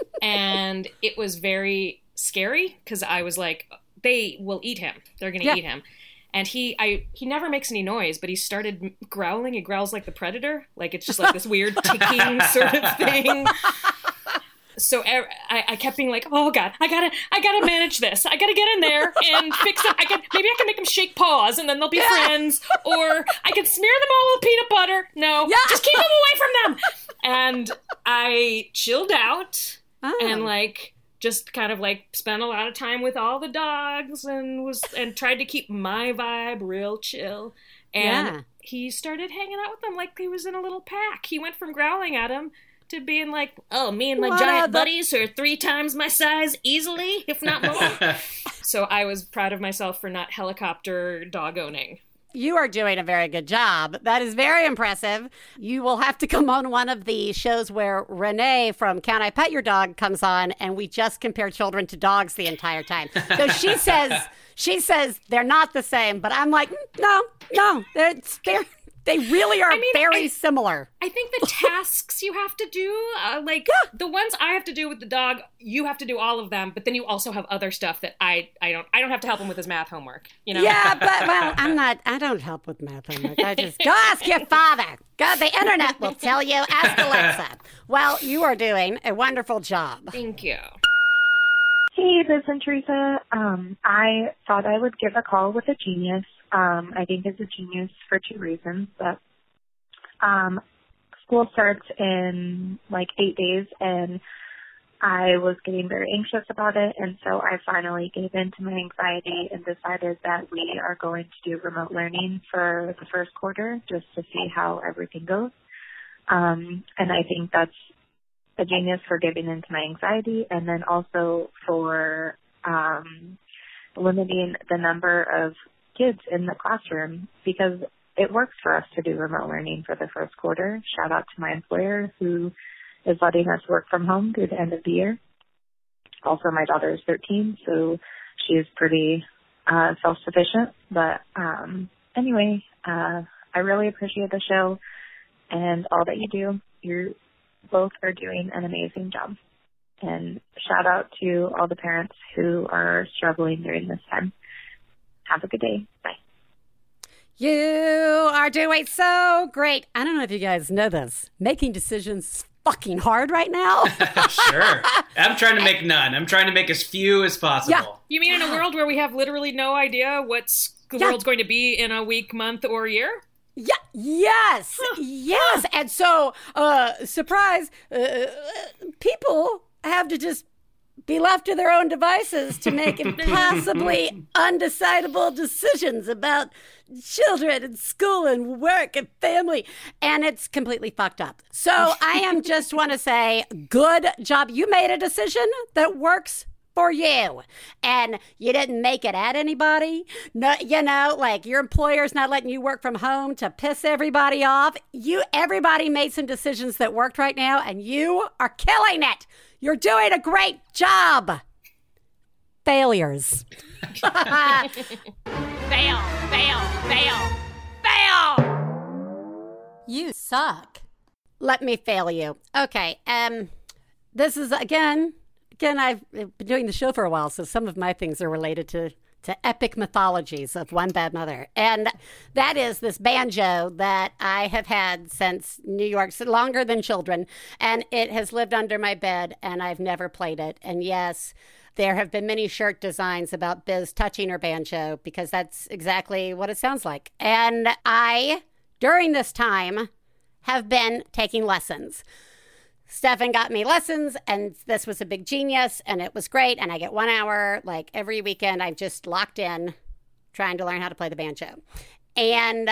and it was very scary because I was like, they will eat him. They're going to Yeah. eat him. And he, I, he never makes any noise, but he started growling. He growls like the Predator, like it's just like this weird ticking sort of thing. So I, I kept being like, "Oh God, I gotta, I gotta manage this. I gotta get in there and fix it. I can, maybe I can make them shake paws, and then they'll be Yeah. friends. Or I can smear them all with peanut butter. No, Yeah. just keep them away from them." And I chilled out Oh. and like just kind of like spent a lot of time with all the dogs and was and tried to keep my vibe real chill. And Yeah. he started hanging out with them like he was in a little pack. He went from growling at him to being like, "Oh, me and my What giant are the- buddies are three times my size easily, if not more." So I was proud of myself for not helicopter dog owning. You are doing a very good job. That is very impressive. You will have to come on one of the shows where Renee from Can I Pet Your Dog comes on, and we just compare children to dogs the entire time. So she says she says they're not the same, but I'm like, "Mm, no, no, they're, they're they really are I mean, very I- similar." I think the tasks you have to do, uh, like Yeah. the ones I have to do with the dog, you have to do all of them. But then you also have other stuff that I, I don't, I don't have to help him with his math homework. You know? Yeah, but well, I'm not. I don't help with math homework. I just go ask your father. Go. The internet will tell you. Ask Alexa. Well, you are doing a wonderful job. Thank you. Hey, this is Teresa. Um, I thought I would give a call with a genius. Um, I think it's a genius for two reasons. But um, school starts in like eight days, and I was getting very anxious about it, and so I finally gave in to my anxiety and decided that we are going to do remote learning for the first quarter just to see how everything goes. Um, and I think that's a genius for giving into my anxiety, and then also for um, limiting the number of kids in the classroom because it works for us to do remote learning for the first quarter. Shout out to my employer who is letting us work from home through the end of the year. Also, my daughter is thirteen, so she's pretty uh, self-sufficient. But um, anyway, uh, I really appreciate the show and all that you do. You both are doing an amazing job. And shout out to all the parents who are struggling during this time. Have a good day. Bye. You are doing so great. I don't know if you guys know this. Making decisions is fucking hard right now. Sure. I'm trying to make none. I'm trying to make as few as possible. Yeah. You mean in a world where we have literally no idea what's the Yeah. world's going to be in a week, month, or year? Yeah, yes, yes. And so, uh, surprise, uh, people have to just be left to their own devices to make impossibly undecidable decisions about children and school and work and family. And it's completely fucked up. So I am just want to say, good job. You made a decision that works for you, and you didn't make it at anybody. No, you know, like your employer's not letting you work from home to piss everybody off. You, everybody made some decisions that worked right now, and you are killing it. You're doing a great job. Failures. Fail, fail, fail, fail. You suck. Let me fail you. Okay. Um, this is again. Again, I've been doing the show for a while, so some of my things are related to, to epic mythologies of One Bad Mother. And that is this banjo that I have had since New York, so longer than children. And it has lived under my bed, and I've never played it. And yes, there have been many shirt designs about Biz touching her banjo, because that's exactly what it sounds like. And I, during this time, have been taking lessons. Stefan got me lessons, and this was a big genius, and it was great. And I get one hour, like every weekend, I'm just locked in trying to learn how to play the banjo. And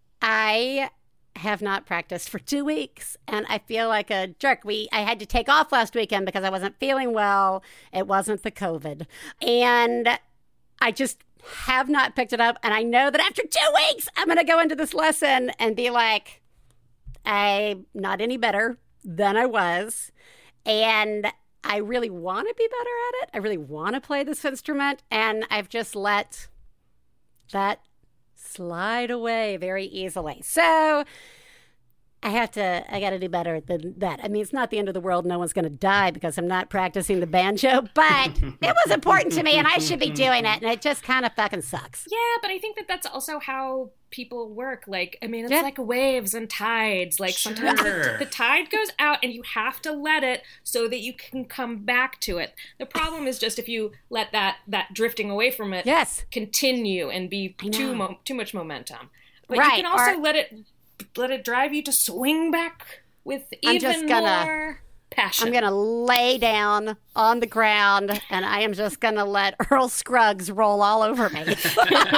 I have not practiced for two weeks, and I feel like a jerk. We I had to take off last weekend because I wasn't feeling well. It wasn't the COVID. And I just have not picked it up. And I know that after two weeks, I'm going to go into this lesson and be like, I'm not any better than I was, and I really want to be better at it. I really want to play this instrument, and I've just let that slide away very easily. So I have to, I got to do better than that. I mean, it's not the end of the world. No one's going to die because I'm not practicing the banjo, but it was important to me, and I should be doing it, and it just kind of fucking sucks. Yeah, but I think that that's also how people work. Like, I mean, it's Yeah. like waves and tides. Like, sometimes Sure. the, the tide goes out, and you have to let it so that you can come back to it. The problem is just if you let that, that drifting away from it Yes. continue and be I too know. mo- too much momentum. But Right, you can also or- let it let it drive you to swing back with I'm even just gonna- more passion. I'm going to lay down on the ground, and I am just going to let Earl Scruggs roll all over me. Is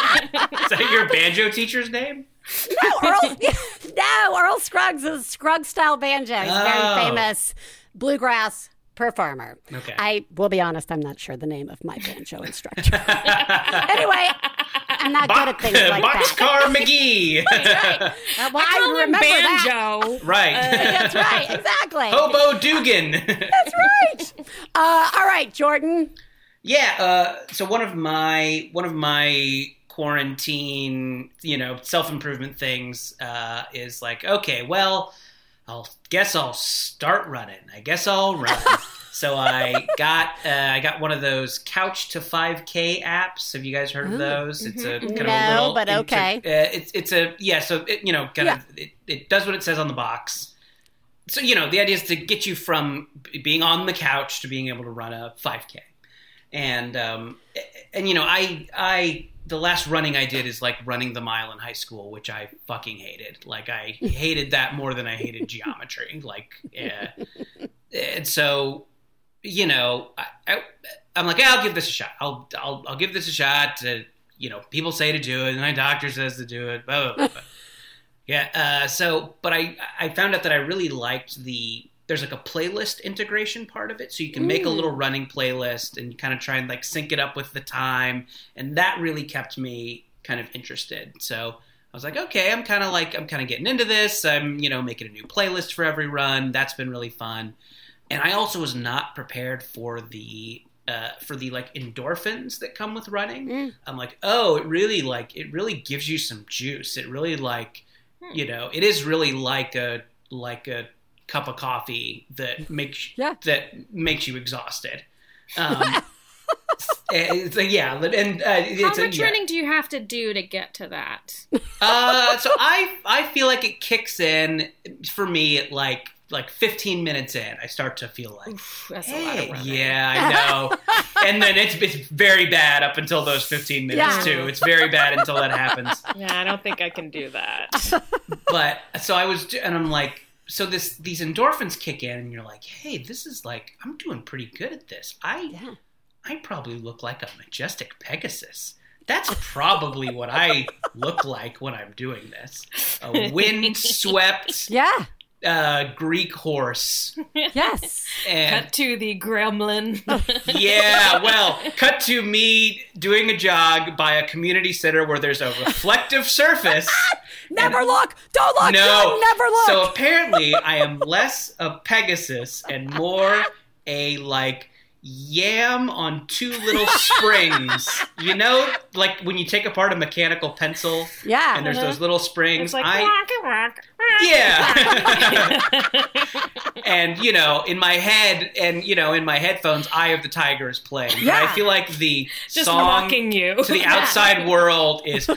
that your banjo teacher's name? No, Earl, no, Earl Scruggs is Scruggs-style banjo. He's a Oh. very famous bluegrass performer. Okay. I will be honest, I'm not sure the name of my banjo instructor. Anyway, I'm not good at things like that. Boxcar McGee. Uh, well, I, Call him remember that. banjo. Right. That's right, exactly. Hobo Dugan. That's right. Uh, all right, Jordan. Yeah, uh, so one of my one of my quarantine, you know, self-improvement things uh, is like, okay, well, I'll guess I'll start running. I guess I'll run. So I got uh, I got one of those Couch to five K apps. Have you guys heard of those? It's a kind of a No, little but inter- okay. uh, it's it's a yeah. So it, you know, kind Yeah. of it, it does what it says on the box. So you know, the idea is to get you from b- being on the couch to being able to run a five K. And um, and you know, I I the last running I did is like running the mile in high school, which I fucking hated. Like I hated that more than I hated geometry. Like, yeah. And so, you know, I, I I'm like, yeah, I'll give this a shot. I'll I'll I'll give this a shot. To, you know, people say to do it, and my doctor says to do it. Blah, blah, blah. Yeah. Uh, so, but I I found out that I really liked the there's like a playlist integration part of it. So you can make a little running playlist and you kind of try and like sync it up with the time. And that really kept me kind of interested. So I was like, okay, I'm kind of like, I'm kind of getting into this. I'm, you know, making a new playlist for every run. That's been really fun. And I also was not prepared for the, uh, for the like endorphins that come with running. Mm. I'm like, oh, it really like, it really gives you some juice. It really like, you know, it is really like a, like a cup of coffee that makes, yeah. that makes you exhausted. Um, It's a, yeah, and uh, it's how much a, yeah. running do you have to do to get to that? Uh, so I I feel like it kicks in for me at like like fifteen minutes in. I start to feel like, Oof, that's hey, a lot of running. yeah, I know. And then it's it's very bad up until those fifteen minutes Yeah. too. It's very bad until that happens. Yeah, I don't think I can do that. But so I was, and I'm like, so this these endorphins kick in, and you're like, hey, this is like, I'm doing pretty good at this. I. Yeah. I probably look like a majestic Pegasus. That's probably what I look like when I'm doing this. A windswept Yeah. uh, Greek horse. Yes. And Cut to the gremlin. yeah, well, cut to me doing a jog by a community center where there's a reflective surface. Never look. Don't look. No. Don't never look. So apparently I am less a Pegasus and more a, like, yam on two little springs. You know, like when you take apart a mechanical pencil yeah. and there's those little springs. It's like, I, rock, rock, rock. yeah. And, you know, in my head and, you know, in my headphones, Eye of the Tiger is playing. But Yeah. I feel like the Just song mocking you. to the outside world is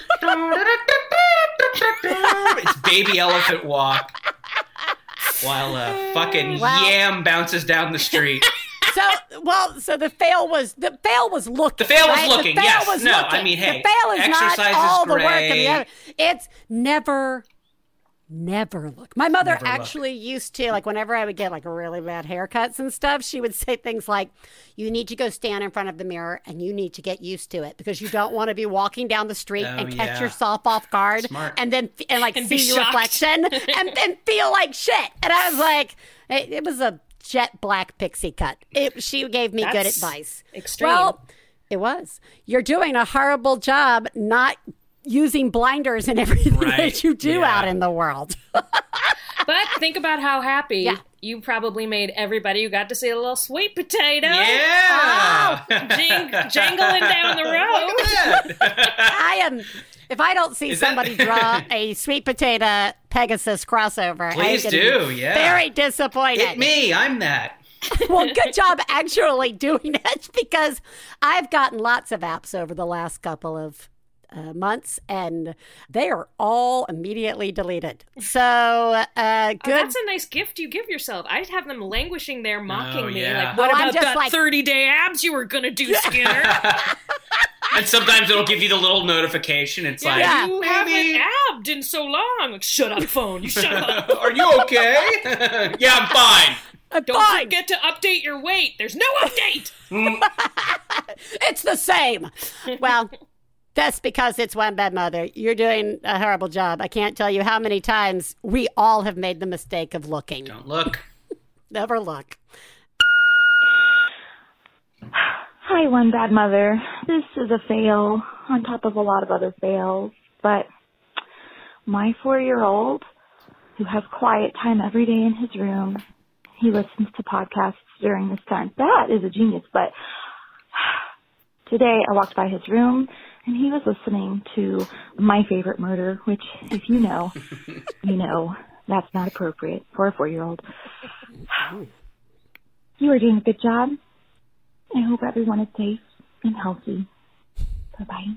it's Baby Elephant Walk while a fucking Wow. yam bounces down the street. So, well, so the fail was the fail was looking. The fail was right? looking, The fail yes. was No, looking. I mean, hey, the fail is exercise not is all the work of the great. other. It's never, never look. My mother Never look. actually used to, like, whenever I would get like really bad haircuts and stuff, she would say things like, "You need to go stand in front of the mirror and you need to get used to it because you don't want to be walking down the street Oh, and catch yeah. yourself off guard Smart. and then and like And see be your shocked. reflection and then feel like shit." And I was like, it, it was a jet black pixie cut. It, she gave me good That's advice. extreme. Well, it was. You're doing a horrible job not using blinders and everything Right. that you do Yeah. out in the world. But think about how happy Yeah. you probably made everybody who got to see a little sweet potato Yeah. jing- jangling down the road. Look at that. I am. If I don't see Is that- somebody draw a sweet potato Pegasus crossover, Please I'm gonna do, be yeah. very disappointed. Hit me. I'm that. Well, good job actually doing it because I've gotten lots of apps over the last couple of uh, months and they are all immediately deleted. So, uh, Oh, good. that's a nice gift you give yourself. I'd have them languishing there mocking Oh, me. yeah. Like, what Well, I'm about just that like- thirty-day abs you were going to do, Skinner? And sometimes it'll give you the little notification. It's like, Yeah. You maybe. haven't abbed in so long. Like, shut up, phone. You shut up. Are you okay? Yeah, I'm fine. I'm Don't fine. forget to update your weight. There's no update. It's the same. Well, that's because it's One Bad Mother. You're doing a horrible job. I can't tell you how many times we all have made the mistake of looking. Don't look. Never look. Hi, One Bad Mother. This is a fail on top of a lot of other fails, but my four-year-old, who has quiet time every day in his room, he listens to podcasts during this time. That is a genius, but today I walked by his room and he was listening to My Favorite Murder, which, if you know, you know that's not appropriate for a four-year-old. You are doing a good job. I hope everyone is safe and healthy. Bye-bye.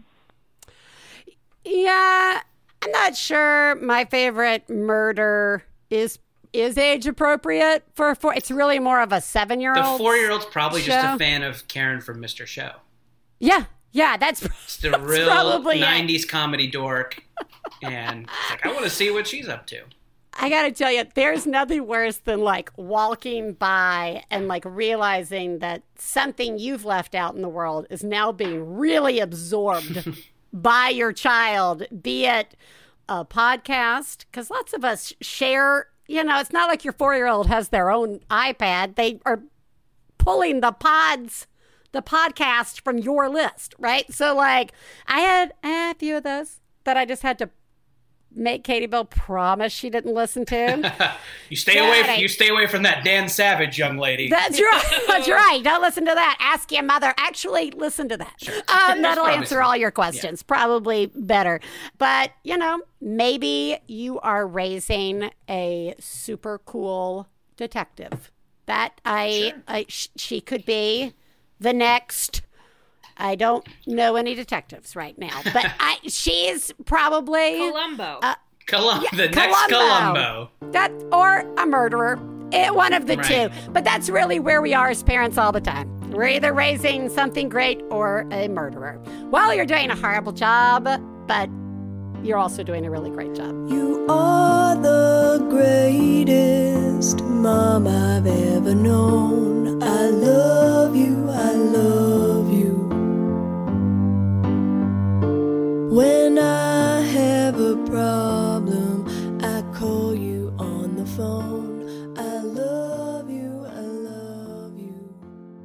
Yeah, I'm not sure my favorite murder is is age appropriate for a four. It's really more of a seven year The old. four-year-old's probably just show. a fan of Karen from Mister Show. Yeah, yeah, that's It's the that's real probably it. nineties comedy dork. And it's like, I want to see what she's up to. I gotta tell you, there's nothing worse than like walking by and like realizing that something you've left out in the world is now being really absorbed by your child, be it a podcast, because lots of us share you know, it's not like your four-year-old has their own iPad. They are pulling the pods, the podcast from your list, right? So, like, I had a few of those that I just had to make Katie Bell promise she didn't listen to. you stay away. From, you stay away from that Dan Savage young lady. That's right. That's right. Don't listen to that. Ask your mother. Actually, listen to that. Sure. Um, that'll answer all your questions. Yeah. Probably better. But you know, maybe you are raising a super cool detective. That I, sure. I sh- she could be the next. I don't know any detectives right now, but I, she's probably Columbo. Uh, Colum- yeah, the next Columbo. That or a murderer. It, one of the right. two. But that's really where we are as parents all the time. We're either raising something great or a murderer. Well, you're doing a horrible job, but you're also doing a really great job. You are the greatest mom I've ever known. I love you, I love you. When I have a problem, I call you on the phone. I love you, I love you.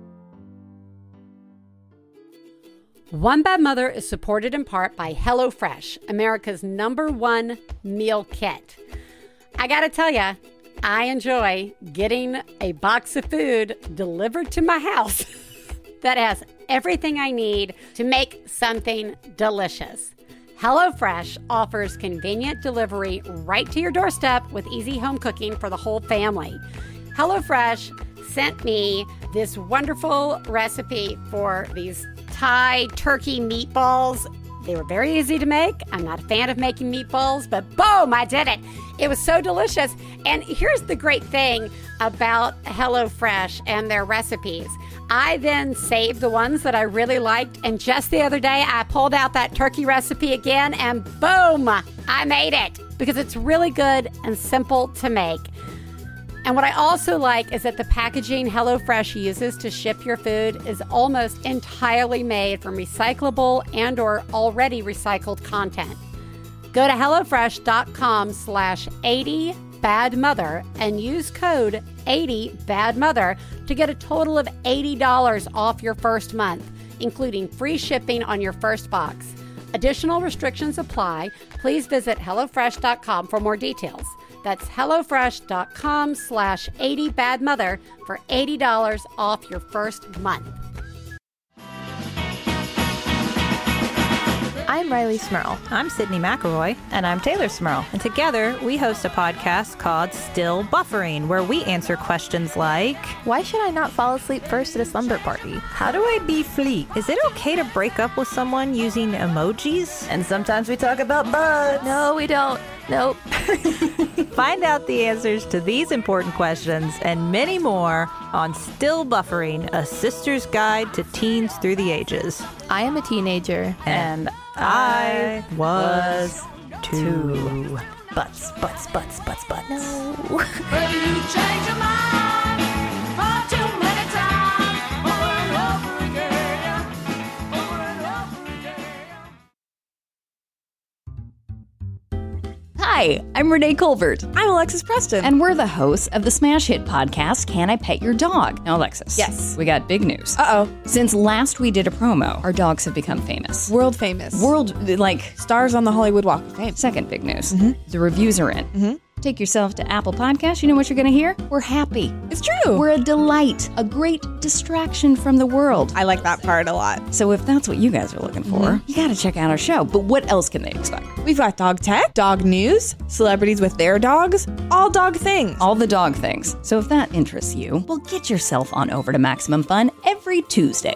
One Bad Mother is supported in part by HelloFresh, America's number one meal kit. I gotta tell you, I enjoy getting a box of food delivered to my house that has everything I need to make something delicious. HelloFresh offers convenient delivery right to your doorstep with easy home cooking for the whole family. HelloFresh sent me this wonderful recipe for these Thai turkey meatballs. They were very easy to make. I'm not a fan of making meatballs, but boom, I did it. It was so delicious. And here's the great thing about HelloFresh and their recipes. I then saved the ones that I really liked, and just the other day, I pulled out that turkey recipe again, and boom, I made it, because it's really good and simple to make. And what I also like is that the packaging HelloFresh uses to ship your food is almost entirely made from recyclable and or already recycled content. Go to HelloFresh.com slash 80 Bad Mother and use code eighty Bad Mother to get a total of eighty dollars off your first month, including free shipping on your first box. Additional restrictions apply. Please visit HelloFresh dot com for more details. That's HelloFresh.com slash 80 Bad Mother for eighty dollars off your first month. I'm Riley Smurl. I'm Sydney McElroy. And I'm Taylor Smurl. And together, we host a podcast called Still Buffering, where we answer questions like, why should I not fall asleep first at a slumber party? How do I be fleet? Is it okay to break up with someone using emojis? And sometimes we talk about butts. No, we don't. Nope. Find out the answers to these important questions and many more on Still Buffering, a sister's guide to teens through the ages. I am a teenager, and, and I was too. Butts, butts, butts, butts, butts. No. But you change your mind far too many times, over and over again, over and over again. Hi, I'm Renee Colbert. I'm Alexis Preston. And we're the hosts of the smash hit podcast, Can I Pet Your Dog? Now, Alexis. Yes. We got big news. Uh-oh. Since last we did a promo, our dogs have become famous. World famous. World, like... Stars on the Hollywood Walk of Fame. Second big news. Mm-hmm. The reviews are in. Mm-hmm. Take yourself to Apple Podcasts. You know what you're going to hear? We're happy. It's true. We're a delight. A great distraction from the world. I like that part a lot. So if that's what you guys are looking for, mm-hmm. you got to check out our show. But what else can they expect? We've got dog tech, dog news, celebrities with their dogs, all dog things. All the dog things. So if that interests you, well, get yourself on over to Maximum Fun every Tuesday.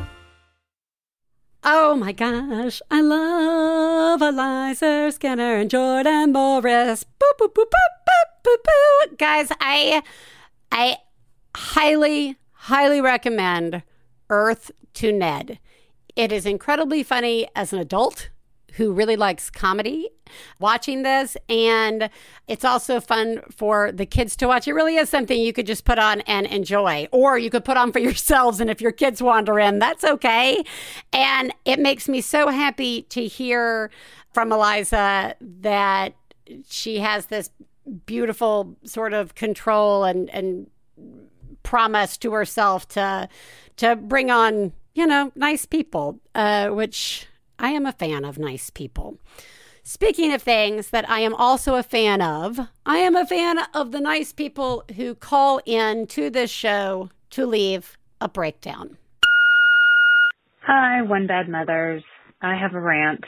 Oh my gosh, I love Eliza Skinner and Jordan Morris. Boop, boop, boop, boop, boop, boop, boop. Guys, I, I highly, highly recommend Earth to Ned. It is incredibly funny as an adult who really likes comedy watching this, and it's also fun for the kids to watch. It really is something you could just put on and enjoy, or you could put on for yourselves, and if your kids wander in, that's okay. And it makes me so happy to hear from Eliza that she has this beautiful sort of control and, and promise to herself to to bring on, you know, nice people, uh, which I am a fan of nice people. Speaking of things that I am also a fan of, I am a fan of the nice people who call in to this show to leave a breakdown. Hi, One Bad Mothers. I have a rant.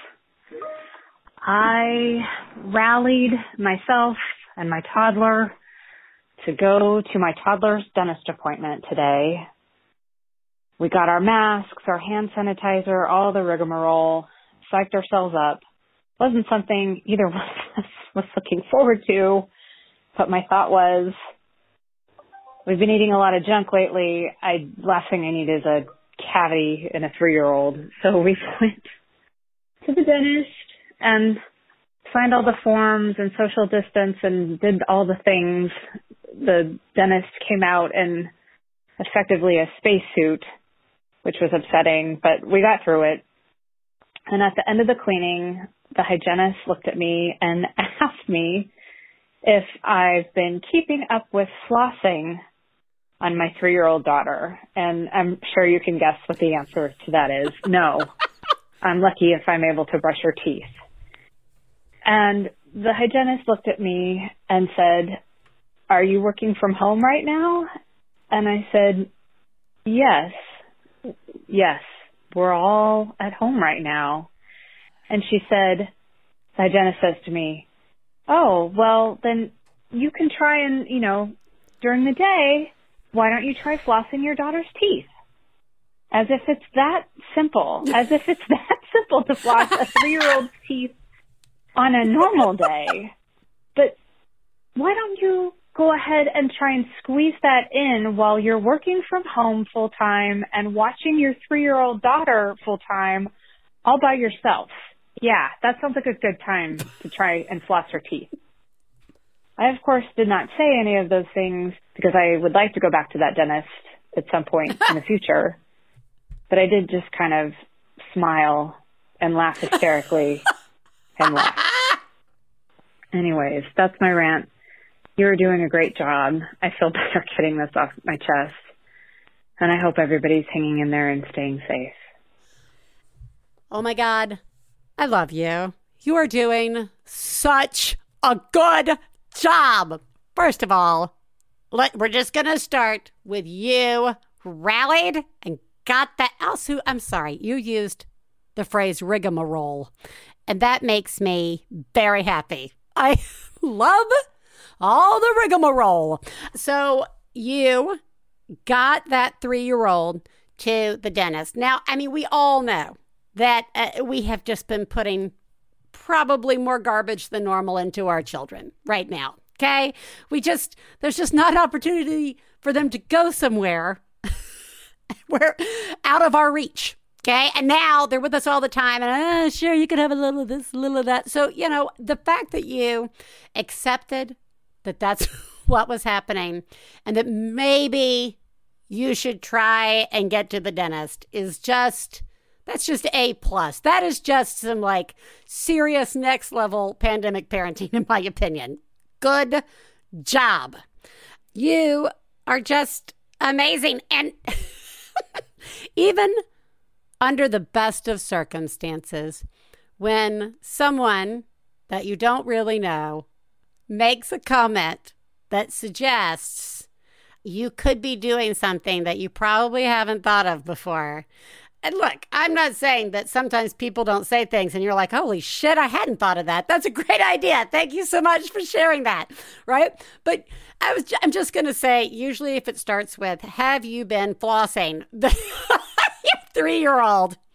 I rallied myself and my toddler to go to my toddler's dentist appointment today. We got our masks, our hand sanitizer, all the rigmarole, psyched ourselves up. Wasn't something either one of us was looking forward to, but my thought was, we've been eating a lot of junk lately. I last thing I need is a cavity in a three-year-old. So we went to the dentist and signed all the forms and social distance and did all the things. The dentist came out in effectively a spacesuit, which was upsetting, but we got through it. And at the end of the cleaning, the hygienist looked at me and asked me if I've been keeping up with flossing on my three-year-old daughter. And I'm sure you can guess what the answer to that is. No. I'm lucky if I'm able to brush her teeth. And the hygienist looked at me and said, are you working from home right now? And I said, yes, yes, we're all at home right now. And she said, the hygienist says to me, oh, well, then you can try and, you know, during the day, why don't you try flossing your daughter's teeth? As if it's that simple, as if it's that simple to floss a three-year-old's teeth on a normal day. But why don't you go ahead and try and squeeze that in while you're working from home full-time and watching your three-year-old daughter full-time all by yourself? Yeah, that sounds like a good time to try and floss her teeth. I, of course, did not say any of those things because I would like to go back to that dentist at some point in the future. But I did just kind of smile and laugh hysterically and laugh. Anyways, that's my rant. You're doing a great job. I feel better getting this off my chest. And I hope everybody's hanging in there and staying safe. Oh, my God. I love you. You are doing such a good job. First of all, let, we're just going to start with you rallied and got that. Also, I'm sorry, you used the phrase rigmarole, and that makes me very happy. I love all the rigmarole. So you got that three-year-old to the dentist. Now, I mean, we all know that uh, we have just been putting probably more garbage than normal into our children right now, okay? We just, there's just not opportunity for them to go somewhere where out of our reach, okay? And now they're with us all the time, and uh, sure, you can have a little of this, a little of that. So, you know, the fact that you accepted that that's what was happening and that maybe you should try and get to the dentist is just... That's just A plus. That is just some like serious next level pandemic parenting, in my opinion. Good job. You are just amazing. And even under the best of circumstances, when someone that you don't really know makes a comment that suggests you could be doing something that you probably haven't thought of before. And look, I'm not saying that sometimes people don't say things and you're like, holy shit, I hadn't thought of that. That's a great idea. Thank you so much for sharing that, right? But I was, I'm just going to say, usually if it starts with, have you been flossing? The three-year-old,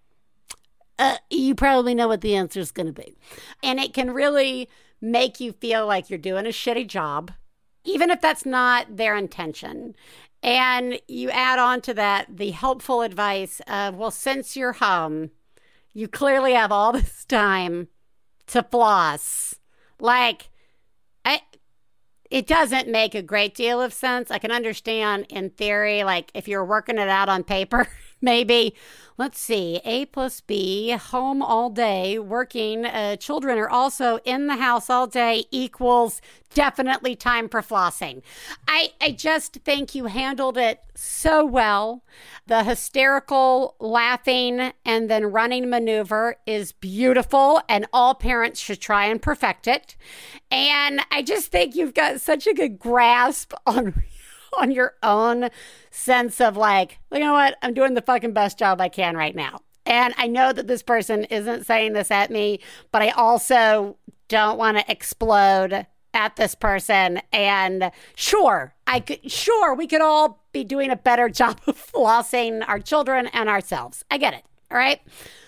uh, you probably know what the answer is going to be. And it can really make you feel like you're doing a shitty job, even if that's not their intention. And you add on to that the helpful advice of, well, since you're home, you clearly have all this time to floss. Like, I, it doesn't make a great deal of sense. I can understand in theory, like if you're working it out on paper, maybe, let's see, A plus B, home all day, working, uh, children are also in the house all day equals definitely time for flossing. I, I just think you handled it so well. The hysterical laughing and then running maneuver is beautiful, and all parents should try and perfect it. And I just think you've got such a good grasp on on your own sense of like, you know what, I'm doing the fucking best job I can right now. And I know that this person isn't saying this at me, but I also don't want to explode at this person. And sure, I could, sure, we could all be doing a better job of flossing our children and ourselves. I get it. All right.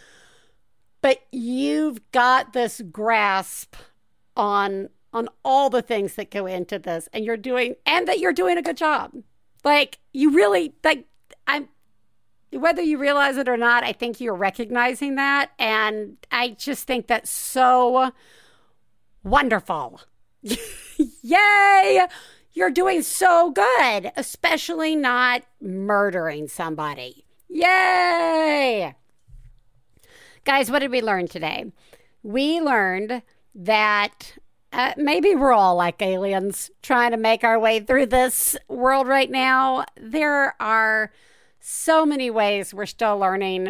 But you've got this grasp on on all the things that go into this, and you're doing, and that you're doing a good job. Like, you really, like, I'm, whether you realize it or not, I think you're recognizing that, and I just think that's so wonderful. Yay! You're doing so good, especially not murdering somebody. Yay! Guys, what did we learn today? We learned that Uh, maybe we're all like aliens trying to make our way through this world right now. There are so many ways we're still learning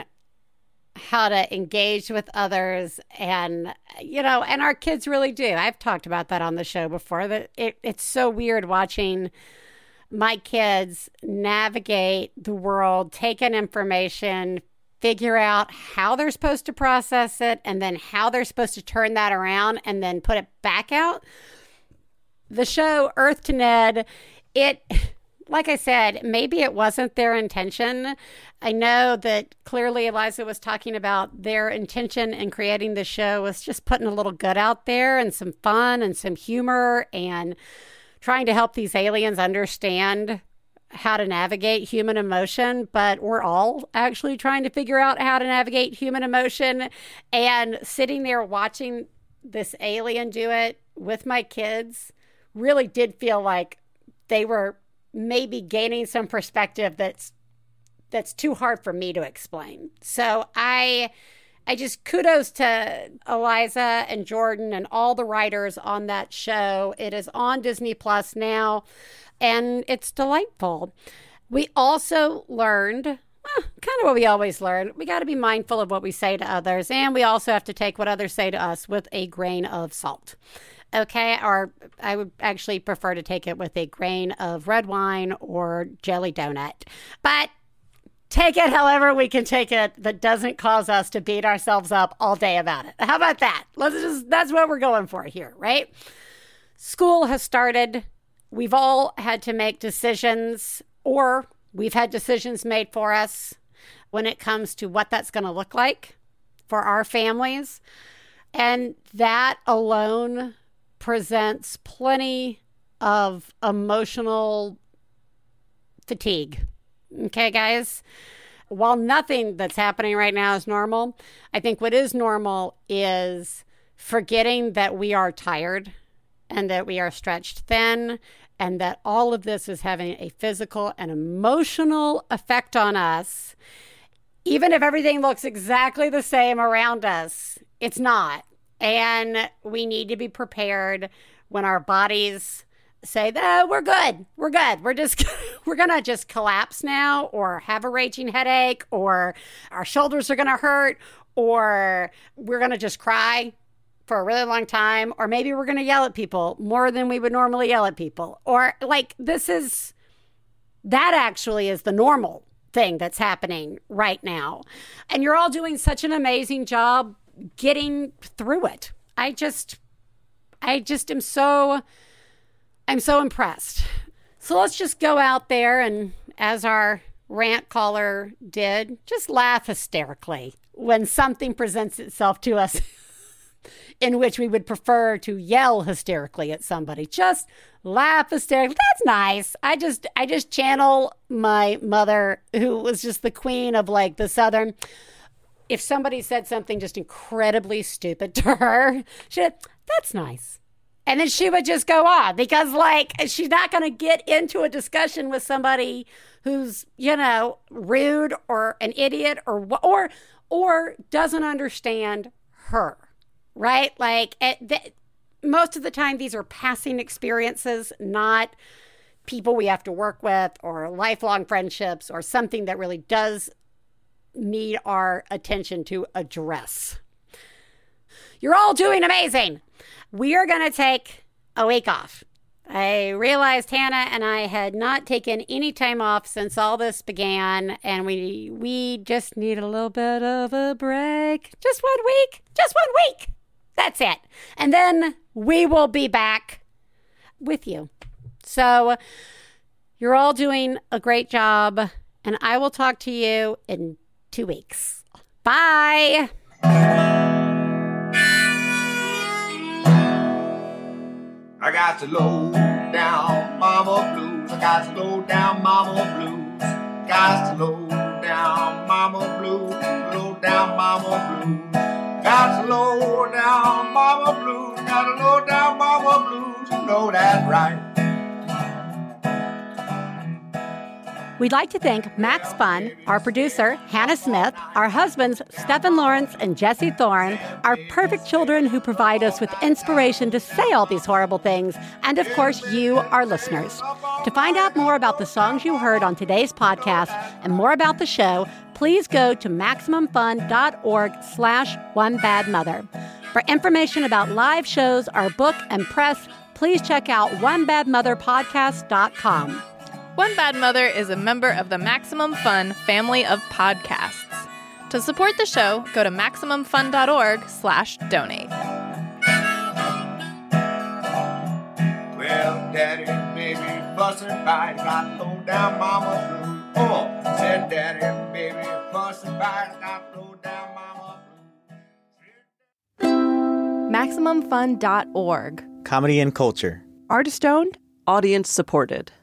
how to engage with others. And, you know, and our kids really do. I've talked about that on the show before, that it, it's so weird watching my kids navigate the world, take in information, figure out how they're supposed to process it, and then how they're supposed to turn that around and then put it back out. The show Earth to Ned, it, like I said, maybe it wasn't their intention. I know that clearly Eliza was talking about their intention in creating the show was just putting a little good out there and some fun and some humor and trying to help these aliens understand how to navigate human emotion, but we're all actually trying to figure out how to navigate human emotion. And sitting there watching this alien do it with my kids really did feel like they were maybe gaining some perspective that's that's too hard for me to explain. So I I just kudos to Eliza and Jordan and all the writers on that show. It is on Disney Plus now, and it's delightful. We also learned, well, kind of what we always learn, we got to be mindful of what we say to others, and we also have to take what others say to us with a grain of salt. Okay, or I would actually prefer to take it with a grain of red wine or jelly donut. But take it however we can take it that doesn't cause us to beat ourselves up all day about it. How about that? Let's just, that's what we're going for here, right? School has started. We've all had to make decisions, or we've had decisions made for us when it comes to what that's going to look like for our families. And that alone presents plenty of emotional fatigue. Okay, guys? While nothing that's happening right now is normal, I think what is normal is forgetting that we are tired and that we are stretched thin and that all of this is having a physical and emotional effect on us. Even if everything looks exactly the same around us, it's not. And we need to be prepared when our bodies say, oh, we're good, we're good, we're just, we're going to just collapse now, or have a raging headache, or our shoulders are going to hurt, or we're going to just cry for a really long time, or maybe we're going to yell at people more than we would normally yell at people. Or like, this is, that actually is the normal thing that's happening right now. And you're all doing such an amazing job getting through it. I just, I just am so, I'm so impressed. So let's just go out there and, as our rant caller did, just laugh hysterically when something presents itself to us in which we would prefer to yell hysterically at somebally. Just laugh hysterically. That's nice. I just, I just channel my mother, who was just the queen of like the Southern. If somebody said something just incredibly stupid to her, she'd, that's nice. And then she would just go on because, like, she's not going to get into a discussion with somebody who's, you know, rude or an idiot or or or doesn't understand her, right? Like, it, the, most of the time, these are passing experiences, not people we have to work with or lifelong friendships or something that really does need our attention to address. You're all doing amazing. We are going to take a week off. I realized Hannah and I had not taken any time off since all this began, and we we just need a little bit of a break. Just one week. Just one week. That's it. And then we will be back with you. So you're all doing a great job, and I will talk to you in two weeks. Bye. I got the low down mama blues. I got the low down mama blues. Got the low down mama blues. Low down mama blues. Got the low down mama blues. Got the low down mama blues. You know that's right. We'd like to thank Max Fun, our producer, Hannah Smith, our husbands, Stephen Lawrence and Jesse Thorne, our perfect children who provide us with inspiration to say all these horrible things, and of course, you, our listeners. To find out more about the songs you heard on today's podcast and more about the show, please go to MaximumFun.org slash One Bad Mother. For information about live shows, our book, and press, please check out one bad mother podcast dot com. One Bad Mother is a member of the Maximum Fun family of podcasts. To support the show, go to MaximumFun.org slash donate. Well, Daddy, baby, fussing fight, got low down mama blues. Oh, said Daddy, baby, fussing fight, got low down mama blues. Maximum Fun dot org. Comedy and culture. Artist owned. Audience supported.